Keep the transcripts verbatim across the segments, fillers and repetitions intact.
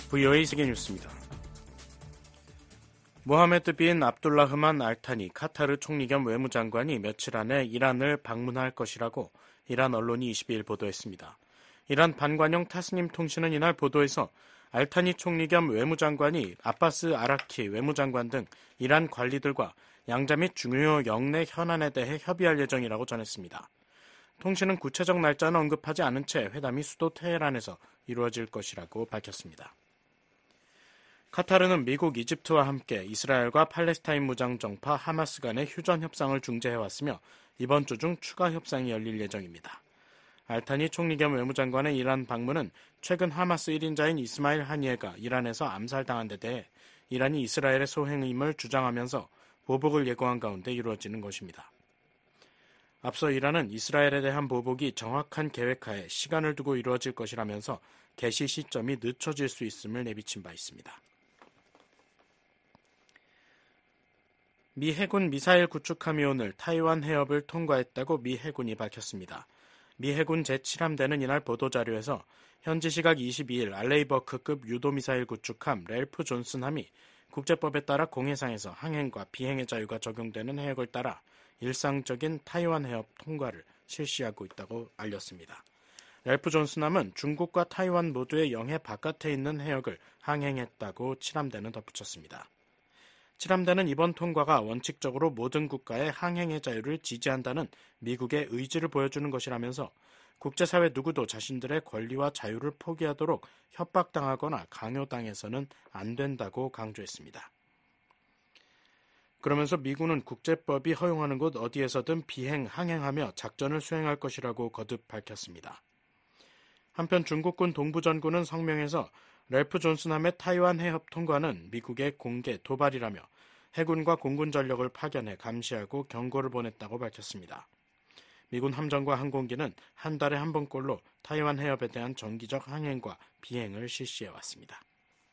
브이오에이 세계뉴스입니다. 모하메드 빈 압둘라흐만 알타니 카타르 총리 겸 외무장관이 며칠 안에 이란을 방문할 것이라고 이란 언론이 이십이일 보도했습니다. 이란 반관영 타스님 통신은 이날 보도에서 알타니 총리 겸 외무장관이 아바스 아라키 외무장관 등 이란 관리들과 양자 및 중요 영내 현안에 대해 협의할 예정이라고 전했습니다. 통신은 구체적 날짜는 언급하지 않은 채 회담이 수도 테헤란에서 이루어질 것이라고 밝혔습니다. 카타르는 미국, 이집트와 함께 이스라엘과 팔레스타인 무장정파 하마스 간의 휴전 협상을 중재해왔으며 이번 주 중 추가 협상이 열릴 예정입니다. 알타니 총리 겸 외무장관의 이란 방문은 최근 하마스 일 인자인 이스마일 하니에가 이란에서 암살당한 데 대해 이란이 이스라엘의 소행임을 주장하면서 보복을 예고한 가운데 이루어지는 것입니다. 앞서 이란은 이스라엘에 대한 보복이 정확한 계획하에 시간을 두고 이루어질 것이라면서 개시 시점이 늦춰질 수 있음을 내비친 바 있습니다. 미 해군 미사일 구축함이 오늘 타이완 해협을 통과했다고 미 해군이 밝혔습니다. 미 해군 제칠 함대는 이날 보도자료에서 현지 시각 이십이일 알레이버크급 유도미사일 구축함 랠프 존슨함이 국제법에 따라 공해상에서 항행과 비행의 자유가 적용되는 해역을 따라 일상적인 타이완 해협 통과를 실시하고 있다고 알렸습니다. 랠프 존슨함은 중국과 타이완 모두의 영해 바깥에 있는 해역을 항행했다고 칠 함대는 덧붙였습니다. 칠 함대는 이번 통과가 원칙적으로 모든 국가의 항행의 자유를 지지한다는 미국의 의지를 보여주는 것이라면서 국제사회 누구도 자신들의 권리와 자유를 포기하도록 협박당하거나 강요당해서는 안 된다고 강조했습니다. 그러면서 미군은 국제법이 허용하는 곳 어디에서든 비행, 항행하며 작전을 수행할 것이라고 거듭 밝혔습니다. 한편 중국군 동부전군은 성명에서 랠프 존슨함의 타이완 해협 통과는 미국의 공개 도발이라며 해군과 공군 전력을 파견해 감시하고 경고를 보냈다고 밝혔습니다. 미군 함정과 항공기는 한 달에 한 번꼴로 타이완 해협에 대한 정기적 항행과 비행을 실시해왔습니다.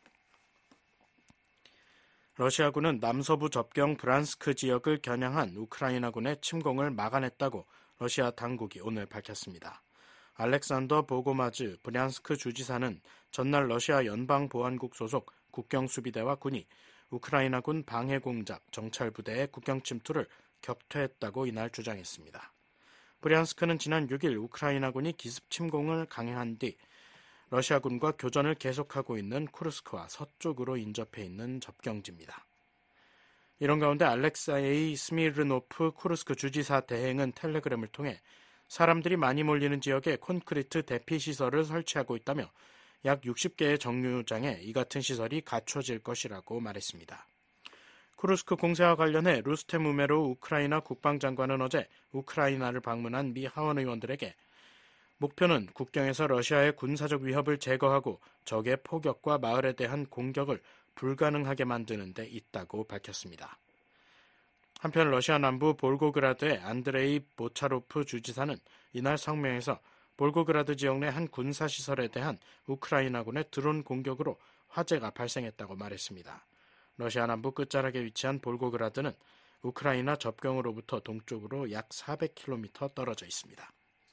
러시아군은 남서부 접경 브란스크 지역을 겨냥한 우크라이나군의 침공을 막아냈다고 러시아 당국이 오늘 밝혔습니다. 알렉산더 보고마즈 브란스크 주지사는 전날 러시아 연방보안국 소속 국경수비대와 군이 우크라이나군 방해공작 정찰부대의 국경 침투를 격퇴했다고 이날 주장했습니다. 브란스크는 지난 육일 우크라이나군이 기습 침공을 강행한 뒤 러시아군과 교전을 계속하고 있는 쿠르스크와 서쪽으로 인접해 있는 접경지입니다. 이런 가운데 알렉사이 스미르노프 쿠르스크 주지사 대행은 텔레그램을 통해 사람들이 많이 몰리는 지역에 콘크리트 대피 시설을 설치하고 있다며 약 육십 개의 정류장에 이 같은 시설이 갖춰질 것이라고 말했습니다. 쿠르스크 공세와 관련해 루스템 우메로우 우크라이나 국방장관은 어제 우크라이나를 방문한 미 하원 의원들에게 목표는 국경에서 러시아의 군사적 위협을 제거하고 적의 포격과 마을에 대한 공격을 불가능하게 만드는 데 있다고 밝혔습니다. 한편 러시아 남부 볼고그라드의 안드레이 보차로프 주지사는 이날 성명에서 볼고그라드 지역 내 한 군사시설에 대한 우크라이나군의 드론 공격으로 화재가 발생했다고 말했습니다. 러시아 남부 끝자락에 위치한 볼고그라드는 우크라이나 접경으로부터 동쪽으로 약 사백 킬로미터 떨어져 있습니다.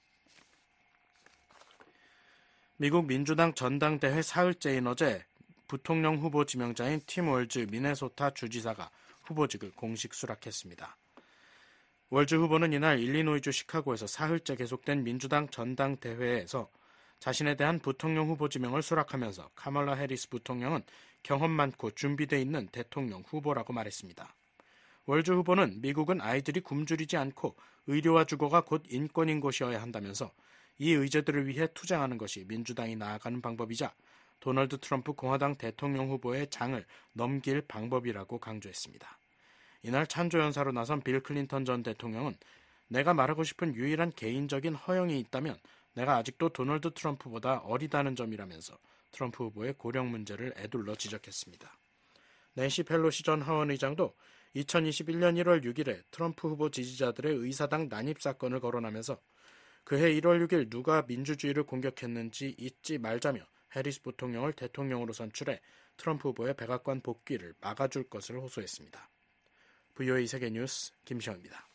미국 민주당 전당대회 사흘째인 어제 부통령 후보 지명자인 팀 월즈 미네소타 주지사가 후보직을 공식 수락했습니다. 월즈 후보는 이날 일리노이주 시카고에서 사흘째 계속된 민주당 전당대회에서 자신에 대한 부통령 후보 지명을 수락하면서 카멀라 해리스 부통령은 경험 많고 준비되어 있는 대통령 후보라고 말했습니다. 월즈 후보는 미국은 아이들이 굶주리지 않고 의료와 주거가 곧 인권인 곳이어야 한다면서 이 의제들을 위해 투쟁하는 것이 민주당이 나아가는 방법이자 도널드 트럼프 공화당 대통령 후보의 장을 넘길 방법이라고 강조했습니다. 이날 찬조연사로 나선 빌 클린턴 전 대통령은 내가 말하고 싶은 유일한 개인적인 허영이 있다면 내가 아직도 도널드 트럼프보다 어리다는 점이라면서 트럼프 후보의 고령 문제를 에둘러 지적했습니다. 낸시 펠로시 전 하원의장도 이천이십일년 일월 육일에 트럼프 후보 지지자들의 의사당 난입 사건을 거론하면서 그해 일월 육일 누가 민주주의를 공격했는지 잊지 말자며 해리스 부통령을 대통령으로 선출해 트럼프 후보의 백악관 복귀를 막아줄 것을 호소했습니다. 브이오에이 세계뉴스 김시영입니다.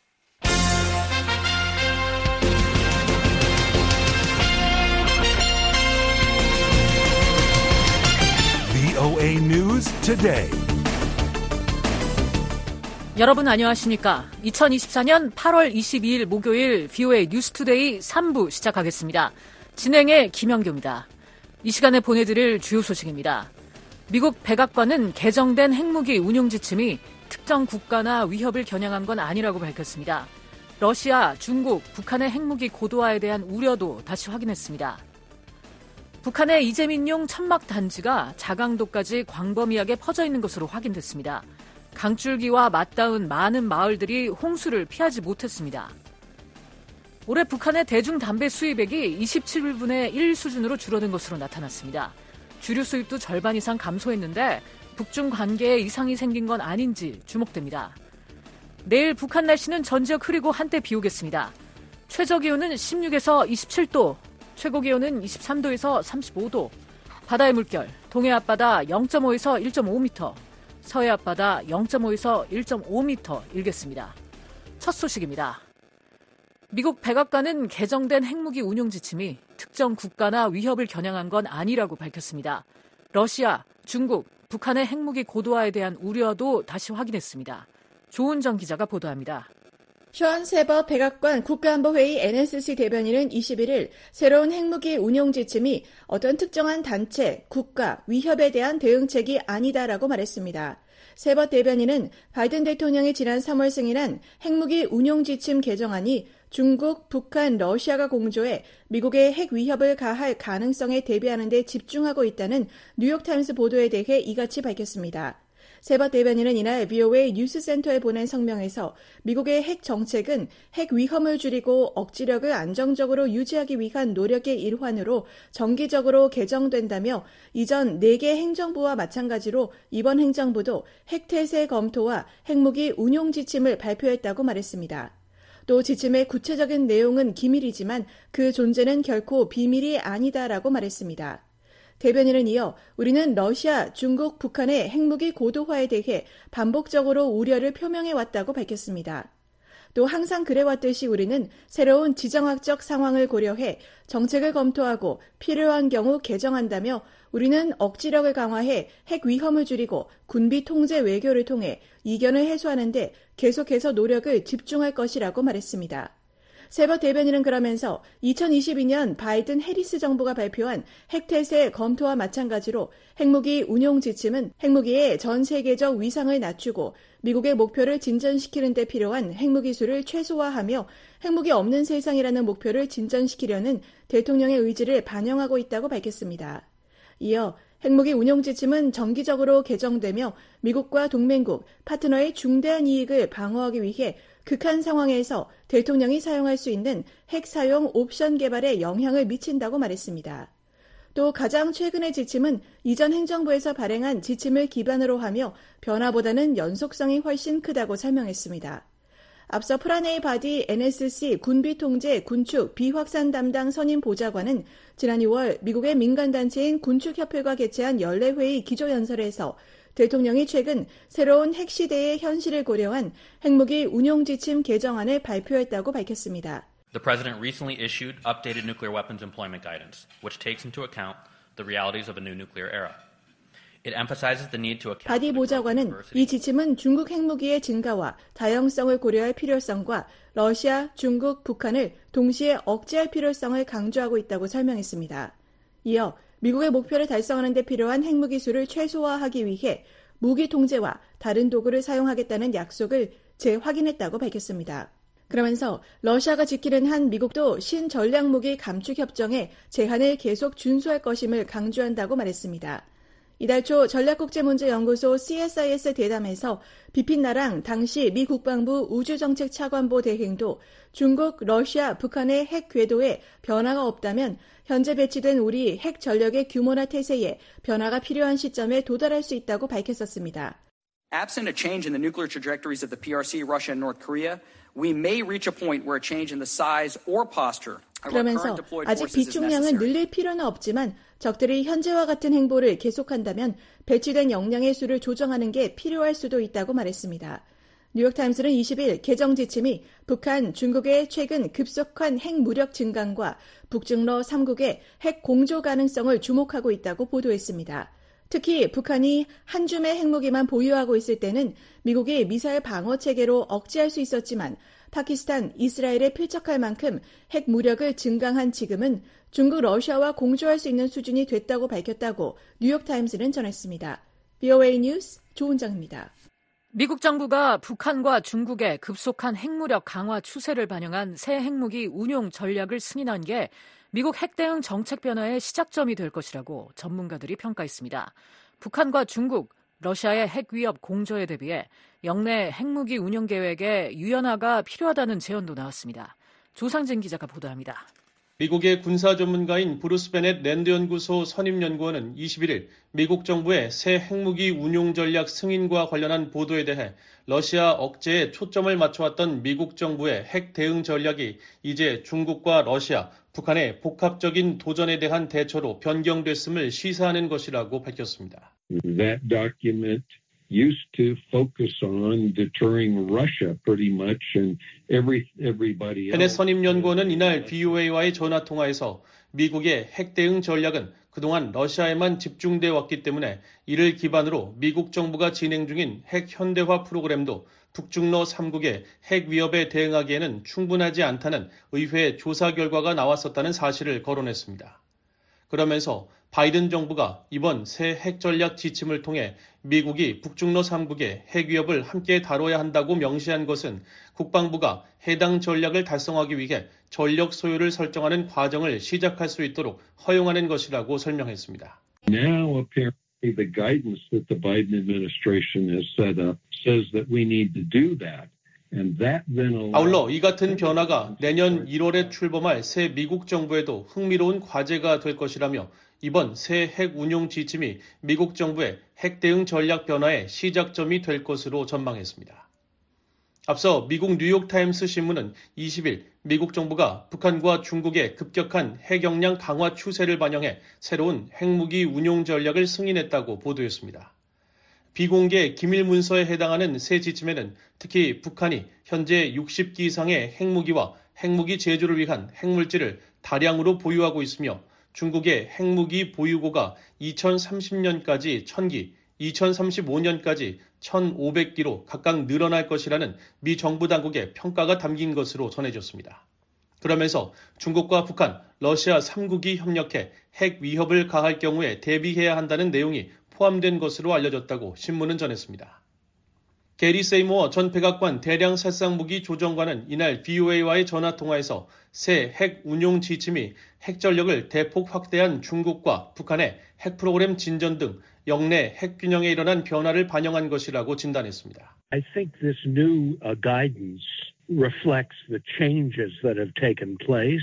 브이오에이 News Today. 여러분 안녕하십니까? 이천이십사년 팔월 이십이일 목요일 브이오에이 뉴스투데이 삼 부 시작하겠습니다. 진행의 김영교입니다. 이 시간에 보내드릴 주요 소식입니다. 미국 백악관은 개정된 핵무기 운용 지침이 특정 국가나 위협을 겨냥한 건 아니라고 밝혔습니다. 러시아, 중국, 북한의 핵무기 고도화에 대한 우려도 다시 확인했습니다. 북한의 이재민용 천막 단지가 자강도까지 광범위하게 퍼져 있는 것으로 확인됐습니다. 강줄기와 맞닿은 많은 마을들이 홍수를 피하지 못했습니다. 올해 북한의 대중 담배 수입액이 이십칠분의 일 수준으로 줄어든 것으로 나타났습니다. 주류 수입도 절반 이상 감소했는데 북중 관계에 이상이 생긴 건 아닌지 주목됩니다. 내일 북한 날씨는 전 지역 흐리고 한때 비 오겠습니다. 최저기온은 십육에서 이십칠도, 최고기온은 이십삼도에서 삼십오도, 바다의 물결, 동해 앞바다 영점오에서 일점오 미터, 서해 앞바다 영점오에서 일점오 미터 일겠습니다. 첫 소식입니다. 미국 백악관은 개정된 핵무기 운용 지침이 특정 국가나 위협을 겨냥한 건 아니라고 밝혔습니다. 러시아, 중국, 북한의 핵무기 고도화에 대한 우려도 다시 확인했습니다. 조은정 기자가 보도합니다. 션 세버 백악관 국가안보회의 엔에스씨 대변인은 이십일일 새로운 핵무기 운용 지침이 어떤 특정한 단체, 국가, 위협에 대한 대응책이 아니다라고 말했습니다. 세버 대변인은 바이든 대통령이 지난 삼월 승인한 핵무기 운용 지침 개정안이 중국, 북한, 러시아가 공조해 미국의 핵 위협을 가할 가능성에 대비하는 데 집중하고 있다는 뉴욕타임스 보도에 대해 이같이 밝혔습니다. 세버 대변인은 이날 브이오에이 뉴스센터에 보낸 성명에서 미국의 핵 정책은 핵 위험을 줄이고 억지력을 안정적으로 유지하기 위한 노력의 일환으로 정기적으로 개정된다며 이전 네 개 행정부와 마찬가지로 이번 행정부도 핵태세 검토와 핵무기 운용 지침을 발표했다고 말했습니다. 또 지침의 구체적인 내용은 기밀이지만 그 존재는 결코 비밀이 아니다라고 말했습니다. 대변인은 이어 우리는 러시아, 중국, 북한의 핵무기 고도화에 대해 반복적으로 우려를 표명해왔다고 밝혔습니다. 또 항상 그래왔듯이 우리는 새로운 지정학적 상황을 고려해 정책을 검토하고 필요한 경우 개정한다며 우리는 억지력을 강화해 핵 위험을 줄이고 군비 통제 외교를 통해 이견을 해소하는 데 계속해서 노력을 집중할 것이라고 말했습니다. 세버 대변인은 그러면서 이천이십이년 바이든 해리스 정부가 발표한 핵태세 검토와 마찬가지로 핵무기 운용 지침은 핵무기의 전 세계적 위상을 낮추고 미국의 목표를 진전시키는 데 필요한 핵무기수를 최소화하며 핵무기 없는 세상이라는 목표를 진전시키려는 대통령의 의지를 반영하고 있다고 밝혔습니다. 이어 핵무기 운용 지침은 정기적으로 개정되며 미국과 동맹국, 파트너의 중대한 이익을 방어하기 위해 극한 상황에서 대통령이 사용할 수 있는 핵 사용 옵션 개발에 영향을 미친다고 말했습니다. 또 가장 최근의 지침은 이전 행정부에서 발행한 지침을 기반으로 하며 변화보다는 연속성이 훨씬 크다고 설명했습니다. 앞서 프라네이 바디 엔에스씨 군비통제 군축 비확산 담당 선임 보좌관은 지난 유월 미국의 민간단체인 군축협회가 개최한 연례회의 기조연설에서 대통령이 최근 새로운 핵시대의 현실을 고려한 핵무기 운용 지침 개정안을 발표했다고 밝혔습니다. The President recently issued updated nuclear weapons employment guidance, which takes into account the realities of a new nuclear era. It emphasizes the need to account 바디 보좌관은 이 지침은 중국 핵무기의 증가와 다양성을 고려할 필요성과 러시아, 중국, 북한을 동시에 억제할 필요성을 강조하고 있다고 설명했습니다. 이어 미국의 목표를 달성하는 데 필요한 핵무기 수를 최소화하기 위해 무기 통제와 다른 도구를 사용하겠다는 약속을 재확인했다고 밝혔습니다. 그러면서 러시아가 지키는 한 미국도 신전략무기 감축협정의 제한을 계속 준수할 것임을 강조한다고 말했습니다. 이달 초 전략국제문제연구소 씨에스아이에스 대담에서 비핀나랑 당시 미 국방부 우주정책차관보 대행도 중국, 러시아, 북한의 핵 궤도에 변화가 없다면 현재 배치된 우리 핵 전력의 규모나 태세에 변화가 필요한 시점에 도달할 수 있다고 밝혔었습니다. Absent a change in the nuclear trajectories of the 피알씨, Russia and North Korea, we may reach a point where a change in the size or posture 그러면서 아직 비축량을 늘릴 필요는 없지만 적들이 현재와 같은 행보를 계속한다면 배치된 역량의 수를 조정하는 게 필요할 수도 있다고 말했습니다. 뉴욕타임스는 이십일 개정 지침이 북한, 중국의 최근 급속한 핵 무력 증강과 북중러 삼국의 핵 공조 가능성을 주목하고 있다고 보도했습니다. 특히 북한이 한 줌의 핵무기만 보유하고 있을 때는 미국이 미사일 방어 체계로 억제할 수 있었지만 파키스탄, 이스라엘에 필적할 만큼 핵 무력을 증강한 지금은 중국, 러시아와 공조할 수 있는 수준이 됐다고 밝혔다고 뉴욕타임스는 전했습니다. 브이오에이 뉴스 조은정입니다. 미국 정부가 북한과 중국의 급속한 핵무력 강화 추세를 반영한 새 핵무기 운용 전략을 승인한 게 미국 핵 대응 정책 변화의 시작점이 될 것이라고 전문가들이 평가했습니다. 북한과 중국, 러시아의 핵 위협 공조에 대비해 영내 핵무기 운용 계획의 유연화가 필요하다는 제언도 나왔습니다. 조상진 기자가 보도합니다. 미국의 군사 전문가인 브루스 베넷 랜드 연구소 선임 연구원은 이십일일 미국 정부의 새 핵무기 운용 전략 승인과 관련한 보도에 대해 러시아 억제에 초점을 맞춰왔던 미국 정부의 핵 대응 전략이 이제 중국과 러시아, 북한의 복합적인 도전에 대한 대처로 변경됐음을 시사하는 것이라고 밝혔습니다. That document used to focus on deterring Russia pretty much and every everybody else. 베넷 선임 연구원은 이날 브이오에이와의 전화 통화에서 미국의 핵 대응 전략은 그동안 러시아에만 집중돼 왔기 때문에 이를 기반으로 미국 정부가 진행 중인 핵 현대화 프로그램도 북중러 삼 국의 핵 위협에 대응하기에는 충분하지 않다는 의회 조사 결과가 나왔었다는 사실을 거론했습니다. 그러면서 바이든 정부가 이번 새 핵 전략 지침을 통해 미국이 북중러 삼 국의 핵 위협을 함께 다뤄야 한다고 명시한 것은 국방부가 해당 전략을 달성하기 위해 전력 소요를 설정하는 과정을 시작할 수 있도록 허용하는 것이라고 설명했습니다. Now apparently the guidance that the Biden administration has set up says that we need to do that. 아울러 이 같은 변화가 내년 일월에 출범할 새 미국 정부에도 흥미로운 과제가 될 것이라며 이번 새 핵 운용 지침이 미국 정부의 핵 대응 전략 변화의 시작점이 될 것으로 전망했습니다. 앞서 미국 뉴욕타임스 신문은 이십일 미국 정부가 북한과 중국의 급격한 핵 역량 강화 추세를 반영해 새로운 핵무기 운용 전략을 승인했다고 보도했습니다. 비공개 기밀 문서에 해당하는 새 지침에는 특히 북한이 현재 육십 기 이상의 핵무기와 핵무기 제조를 위한 핵물질을 다량으로 보유하고 있으며 중국의 핵무기 보유고가 이천삼십 년까지 천 기, 이천삼십오 년까지 천오백 기로 각각 늘어날 것이라는 미 정부 당국의 평가가 담긴 것으로 전해졌습니다. 그러면서 중국과 북한, 러시아 삼 국이 협력해 핵 위협을 가할 경우에 대비해야 한다는 내용이 포함된 것으로 알려졌다고 신문은 전했습니다. 게리 세이모어 전 백악관 대량 살상무기 조정관은 이날 브이오에이와의 전화통화에서 새 핵 운용 지침이 핵 전력을 대폭 확대한 중국과 북한의 핵 프로그램 진전 등 영내 핵 균형에 일어난 변화를 반영한 것이라고 진단했습니다. I think this new uh, guidance reflects the changes that have taken place.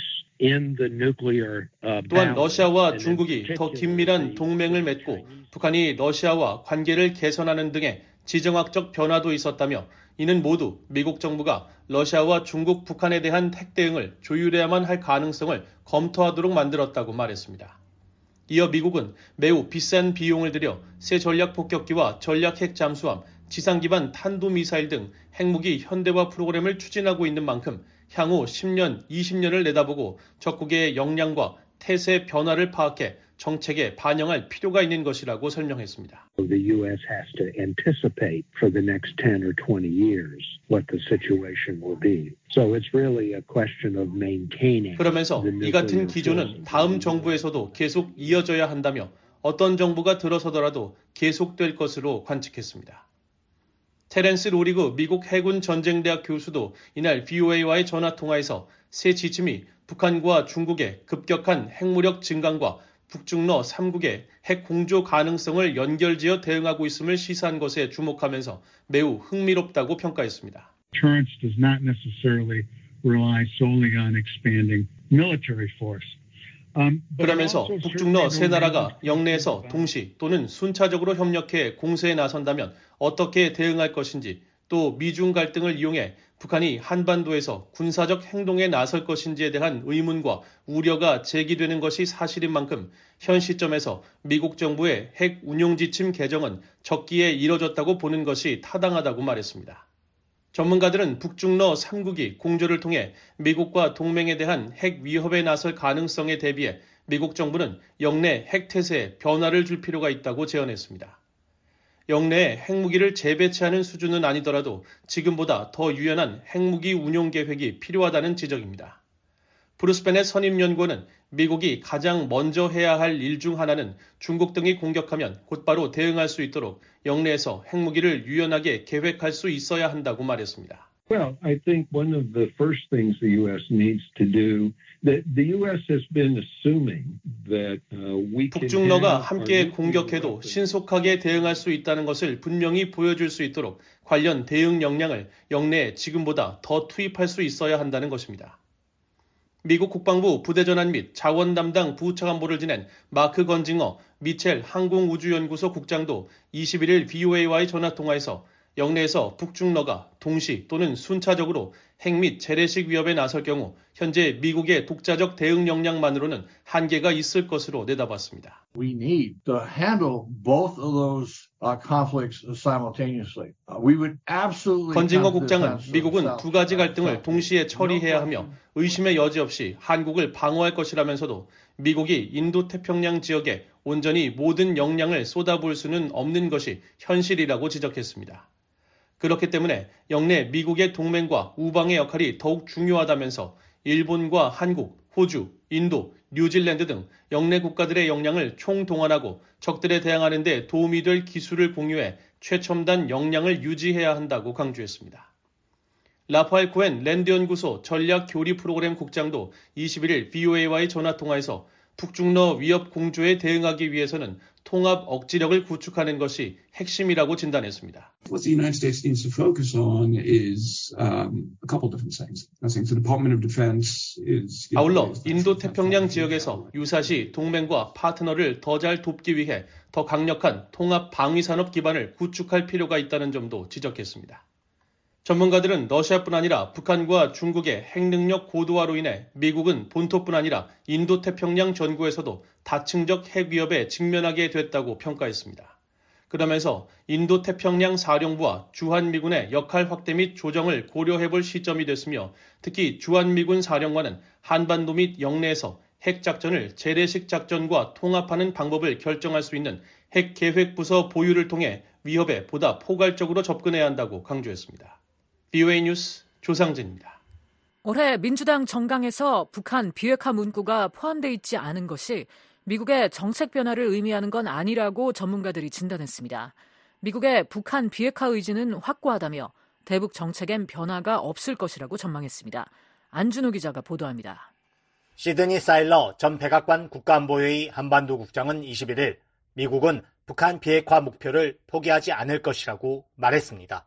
또한 러시아와 중국이 더 긴밀한 동맹을 맺고 북한이 러시아와 관계를 개선하는 등의 지정학적 변화도 있었다며 이는 모두 미국 정부가 러시아와 중국, 북한에 대한 핵 대응을 조율해야만 할 가능성을 검토하도록 만들었다고 말했습니다. 이어 미국은 매우 비싼 비용을 들여 새 전략 폭격기와 전략 핵 잠수함, 지상 기반 탄도미사일 등 핵무기 현대화 프로그램을 추진하고 있는 만큼 향후 십 년, 이십 년을 내다보고 적국의 역량과 태세 변화를 파악해 정책에 반영할 필요가 있는 것이라고 설명했습니다. The U S has to anticipate for the next ten or twenty years what the situation will be. So it's really a question of maintaining. 그러면서 이 같은 기조는 다음 정부에서도 계속 이어져야 한다며 어떤 정부가 들어서더라도 계속될 것으로 관측했습니다. 테렌스 로리그 미국 해군 전쟁대학 교수도 이날 브이오에이와의 전화통화에서 새 지침이 북한과 중국의 급격한 핵무력 증강과 북중러 삼 국의 핵 공조 가능성을 연결지어 대응하고 있음을 시사한 것에 주목하면서 매우 흥미롭다고 평가했습니다. Deterrence does not necessarily rely solely on expanding military force. 그러면서 북중러 세 나라가 영내에서 동시 또는 순차적으로 협력해 공세에 나선다면 어떻게 대응할 것인지 또 미중 갈등을 이용해 북한이 한반도에서 군사적 행동에 나설 것인지에 대한 의문과 우려가 제기되는 것이 사실인 만큼 현 시점에서 미국 정부의 핵 운용 지침 개정은 적기에 이뤄졌다고 보는 것이 타당하다고 말했습니다. 전문가들은 북중러 삼 국이 공조를 통해 미국과 동맹에 대한 핵 위협에 나설 가능성에 대비해 미국 정부는 영내 핵태세에 변화를 줄 필요가 있다고 제언했습니다. 영내에 핵무기를 재배치하는 수준은 아니더라도 지금보다 더 유연한 핵무기 운용 계획이 필요하다는 지적입니다. 브루스 베넷 선임연구원은 미국이 가장 먼저 해야 할 일 중 하나는 중국 등이 공격하면 곧바로 대응할 수 있도록 영내에서 핵무기를 유연하게 계획할 수 있어야 한다고 말했습니다. Well, I think one of the first things the U S needs to do, that the U S has been assuming that uh, we can 북중러가 함께 공격해도 신속하게 대응할 수 있다는 것을 분명히 보여줄 수 있도록 관련 대응 역량을 영내에 지금보다 더 투입할 수 있어야 한다는 것입니다. 미국 국방부 부대전환 및 자원 담당 부차관보를 지낸 마크 건징어 미첼 항공우주연구소 국장도 이십일 일 브이오에이와의 전화통화에서 영내에서 북중러가 동시 또는 순차적으로 핵 및 재래식 위협에 나설 경우 현재 미국의 독자적 대응 역량만으로는 한계가 있을 것으로 내다봤습니다. We need to handle both of those uh, conflicts simultaneously. Uh, we would absolutely. 건징어 국장은 미국은 두 가지 갈등을 동시에 처리해야 하며 의심의 여지 없이 한국을 방어할 것이라면서도 미국이 인도태평양 지역에 온전히 모든 역량을 쏟아부을 수는 없는 것이 현실이라고 지적했습니다. 그렇기 때문에 영내 미국의 동맹과 우방의 역할이 더욱 중요하다면서 일본과 한국, 호주, 인도, 뉴질랜드 등 영내 국가들의 역량을 총동원하고 적들에 대항하는 데 도움이 될 기술을 공유해 최첨단 역량을 유지해야 한다고 강조했습니다. 라파엘 코엔 랜드연구소 전략교리 프로그램 국장도 이십일 일 브이오에이와의 전화통화에서 북중러 위협 공조에 대응하기 위해서는 통합 억지력을 구축하는 것이 핵심이라고 진단했습니다. What the United States needs to focus on is um, a couple different things. I think the Department of Defense is. 아울러 인도태평양 지역에서 유사시 동맹과 파트너를 더 잘 돕기 위해 더 강력한 통합 방위산업 기반을 구축할 필요가 있다는 점도 지적했습니다. 전문가들은 러시아뿐 아니라 북한과 중국의 핵능력 고도화로 인해 미국은 본토뿐 아니라 인도태평양 전구에서도 다층적 핵 위협에 직면하게 됐다고 평가했습니다. 그러면서 인도태평양 사령부와 주한미군의 역할 확대 및 조정을 고려해볼 시점이 됐으며 특히 주한미군 사령관은 한반도 및 영내에서 핵작전을 재래식 작전과 통합하는 방법을 결정할 수 있는 핵계획부서 보유를 통해 위협에 보다 포괄적으로 접근해야 한다고 강조했습니다. 브이오에이 뉴스 조상진입니다. 올해 민주당 정강에서 북한 비핵화 문구가 포함되어 있지 않은 것이 미국의 정책 변화를 의미하는 건 아니라고 전문가들이 진단했습니다. 미국의 북한 비핵화 의지는 확고하다며 대북 정책엔 변화가 없을 것이라고 전망했습니다. 안준호 기자가 보도합니다. 시드니 사일러 전 백악관 국가안보회의 한반도 국장은 이십일 일 미국은 북한 비핵화 목표를 포기하지 않을 것이라고 말했습니다.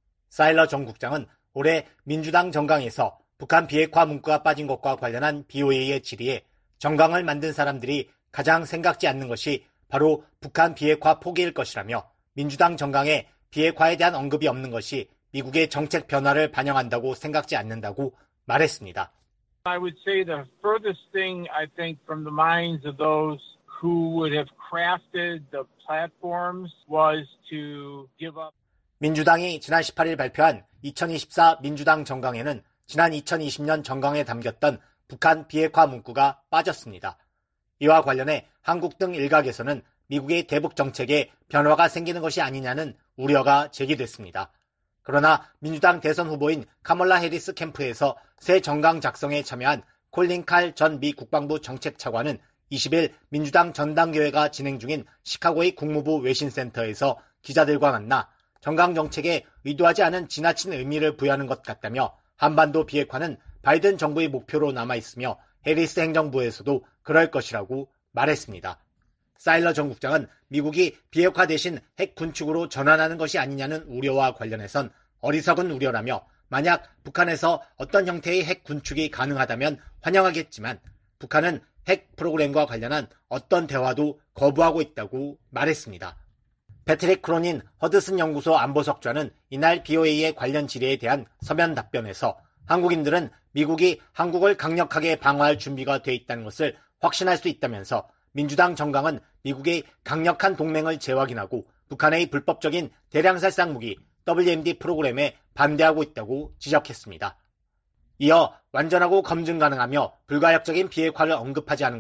사일러 전 국장은 올해 민주당 정강에서 북한 비핵화 문구가 빠진 것과 관련한 브이오에이의 질의에 정강을 만든 사람들이 가장 생각지 않는 것이 바로 북한 비핵화 포기일 것이라며 민주당 정강에 비핵화에 대한 언급이 없는 것이 미국의 정책 변화를 반영한다고 생각지 않는다고 말했습니다. I would say the furthest thing I think from the minds of those who would have crafted the platforms was to give up. 민주당이 지난 십팔 일 발표한 이천이십사 민주당 정강에는 지난 이천이십 년 정강에 담겼던 북한 비핵화 문구가 빠졌습니다. 이와 관련해 한국 등 일각에서는 미국의 대북 정책에 변화가 생기는 것이 아니냐는 우려가 제기됐습니다. 그러나 민주당 대선 후보인 카멀라 해리스 캠프에서 새 정강 작성에 참여한 콜린 칼 전 미 국방부 정책차관은 이십 일 민주당 전당대회가 진행 중인 시카고의 국무부 외신센터에서 기자들과 만나 정강 정책에 의도하지 않은 지나친 의미를 부여하는 것 같다며 한반도 비핵화는 바이든 정부의 목표로 남아있으며 해리스 행정부에서도 그럴 것이라고 말했습니다. 사일러 전 국장은 미국이 비핵화 대신 핵 군축으로 전환하는 것이 아니냐는 우려와 관련해선 어리석은 우려라며 만약 북한에서 어떤 형태의 핵 군축이 가능하다면 환영하겠지만 북한은 핵 프로그램과 관련한 어떤 대화도 거부하고 있다고 말했습니다. 패트릭 크로닌 허드슨 연구소 안보석좌는 이날 브이오에이의 관련 질의에 대한 서면 답변에서 한국인들은 미국이 한국을 강력하게 방어할 준비가 돼 있다는 것을 확신할 수 있다면서 민주당 정강은 미국의 강력한 동맹을 재확인하고 북한의 불법적인 대량살상 무기 더블유엠디 프로그램에 반대하고 있다고 지적했습니다. 이어 완전하고 검증 가능하며 불가역적인 비핵화를 언급하지 않은 것은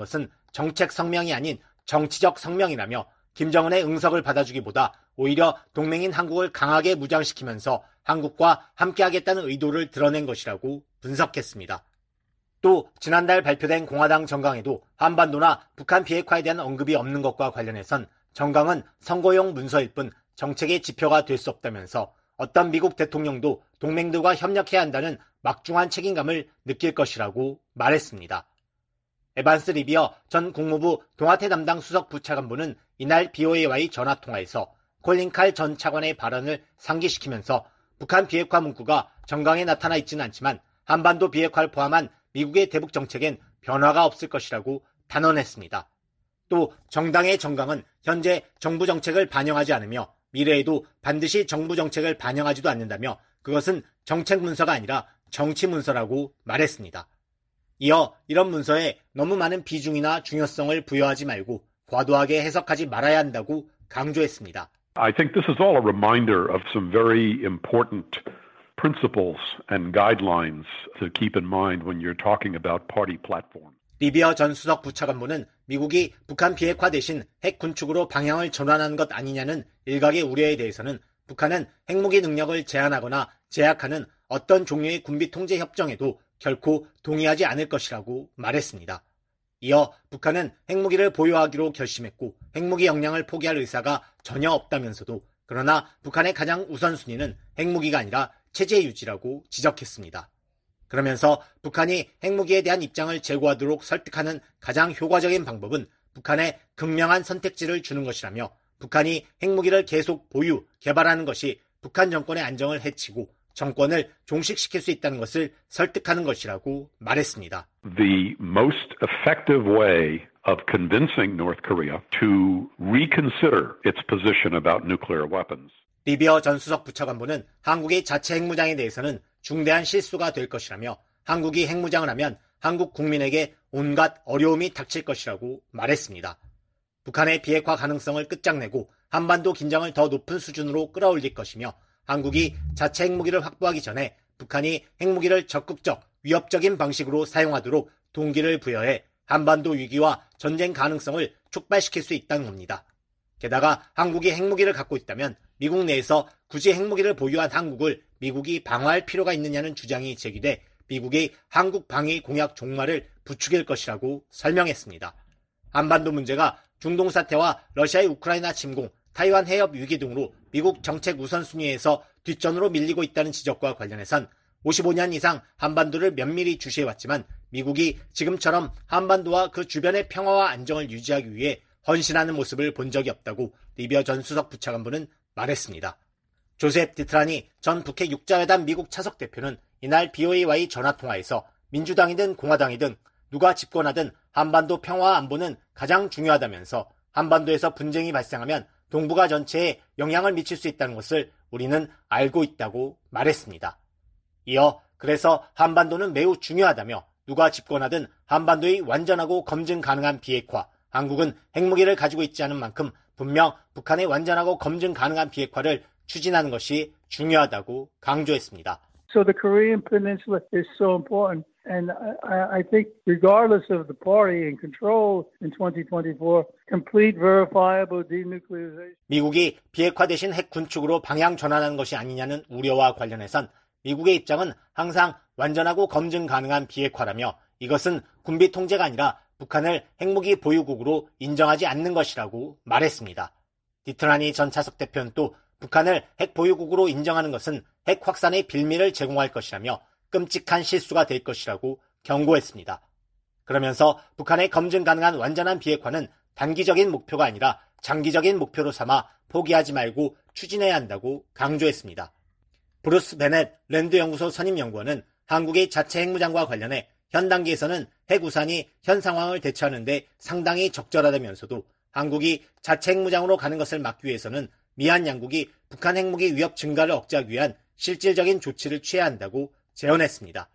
정책 성명이 아닌 정치적 성명이라며 김정은의 응석을 받아주기보다 오히려 동맹인 한국을 강하게 무장시키면서 한국과 함께하겠다는 의도를 드러낸 것이라고 분석했습니다. 또 지난달 발표된 공화당 정강에도 한반도나 북한 비핵화에 대한 언급이 없는 것과 관련해선 정강은 선거용 문서일 뿐 정책의 지표가 될 수 없다면서 어떤 미국 대통령도 동맹들과 협력해야 한다는 막중한 책임감을 느낄 것이라고 말했습니다. 에반스 리비어 전 국무부 동아태 담당 수석 부차관보는 이날 비오에이와의 전화통화에서 콜린 칼 전 차관의 발언을 상기시키면서 북한 비핵화 문구가 정강에 나타나 있지는 않지만 한반도 비핵화를 포함한 미국의 대북 정책엔 변화가 없을 것이라고 단언했습니다. 또 정당의 정강은 현재 정부 정책을 반영하지 않으며 미래에도 반드시 정부 정책을 반영하지도 않는다며 그것은 정책 문서가 아니라 정치 문서라고 말했습니다. 이어 이런 문서에 너무 많은 비중이나 중요성을 부여하지 말고 과도하게 해석하지 말아야 한다고 강조했습니다. I think this is all a reminder of some very important principles and guidelines to keep in mind when you're talking about party platform. 리비어 전 수석 부차관보는 미국이 북한 비핵화 대신 핵 군축으로 방향을 전환하는 것 아니냐는 일각의 우려에 대해서는 북한은 핵무기 능력을 제한하거나 제약하는 어떤 종류의 군비 통제 협정에도 결코 동의하지 않을 것이라고 말했습니다. 이어 북한은 핵무기를 보유하기로 결심했고 핵무기 역량을 포기할 의사가 전혀 없다면서도 그러나 북한의 가장 우선순위는 핵무기가 아니라 체제 유지라고 지적했습니다. 그러면서 북한이 핵무기에 대한 입장을 제고하도록 설득하는 가장 효과적인 방법은 북한에 극명한 선택지를 주는 것이라며 북한이 핵무기를 계속 보유, 개발하는 것이 북한 정권의 안정을 해치고 정권을 종식시킬 수 있다는 것을 설득하는 것이라고 말했습니다. The most effective way of convincing North Korea to reconsider its position about nuclear weapons. 리비어 전 수석 부차관보는 한국의 자체 핵무장에 대해서는 중대한 실수가 될 것이라며 한국이 핵무장을 하면 한국 국민에게 온갖 어려움이 닥칠 것이라고 말했습니다. 북한의 비핵화 가능성을 끝장내고 한반도 긴장을 더 높은 수준으로 끌어올릴 것이며 한국이 자체 핵무기를 확보하기 전에 북한이 핵무기를 적극적, 위협적인 방식으로 사용하도록 동기를 부여해 한반도 위기와 전쟁 가능성을 촉발시킬 수 있다는 겁니다. 게다가 한국이 핵무기를 갖고 있다면 미국 내에서 굳이 핵무기를 보유한 한국을 미국이 방어할 필요가 있느냐는 주장이 제기돼 미국이 한국 방위 공약 종말을 부추길 것이라고 설명했습니다. 한반도 문제가 중동 사태와 러시아의 우크라이나 침공, 타이완 해협 위기 등으로 미국 정책 우선순위에서 뒷전으로 밀리고 있다는 지적과 관련해선 오십오 년 이상 한반도를 면밀히 주시해왔지만 미국이 지금처럼 한반도와 그 주변의 평화와 안정을 유지하기 위해 헌신하는 모습을 본 적이 없다고 리비어 전 수석 부차관보는 말했습니다. 조셉 디트라니 전 북핵 육자회담 미국 차석 대표는 이날 비오에이와의 전화통화에서 민주당이든 공화당이든 누가 집권하든 한반도 평화와 안보는 가장 중요하다면서 한반도에서 분쟁이 발생하면 동북아 전체에 영향을 미칠 수 있다는 것을 우리는 알고 있다고 말했습니다. 이어 그래서 한반도는 매우 중요하다며 누가 집권하든 한반도의 완전하고 검증 가능한 비핵화, 한국은 핵무기를 가지고 있지 않은 만큼 분명 북한의 완전하고 검증 가능한 비핵화를 추진하는 것이 중요하다고 강조했습니다. So the Korean Peninsula is so important. And I, I think regardless of the party in control in twenty twenty-four, complete verifiable denuclearization. 미국이 비핵화 대신 핵 군축으로 방향 전환하는 것이 아니냐는 우려와 관련해선 미국의 입장은 항상 완전하고 검증 가능한 비핵화라며 이것은 군비 통제가 아니라 북한을 핵무기 보유국으로 인정하지 않는 것이라고 말했습니다. 디트라니 전 차석 대표는 또 북한을 핵 보유국으로 인정하는 것은 핵 확산의 빌미를 제공할 것이라며 끔찍한 실수가 될 것이라고 경고했습니다. 그러면서 북한의 검증 가능한 완전한 비핵화는 단기적인 목표가 아니라 장기적인 목표로 삼아 포기하지 말고 추진해야 한다고 강조했습니다. 브루스 베넷 랜드연구소 선임연구원은 한국의 자체 핵무장과 관련해 현 단계에서는 핵 우산이 현 상황을 대처하는 데 상당히 적절하다면서도 한국이 자체 핵무장으로 가는 것을 막기 위해서는 미한 양국이 북한 핵무기 위협 증가를 억제하기 위한 실질적인 조치를 취해야 한다고 제언했습니다.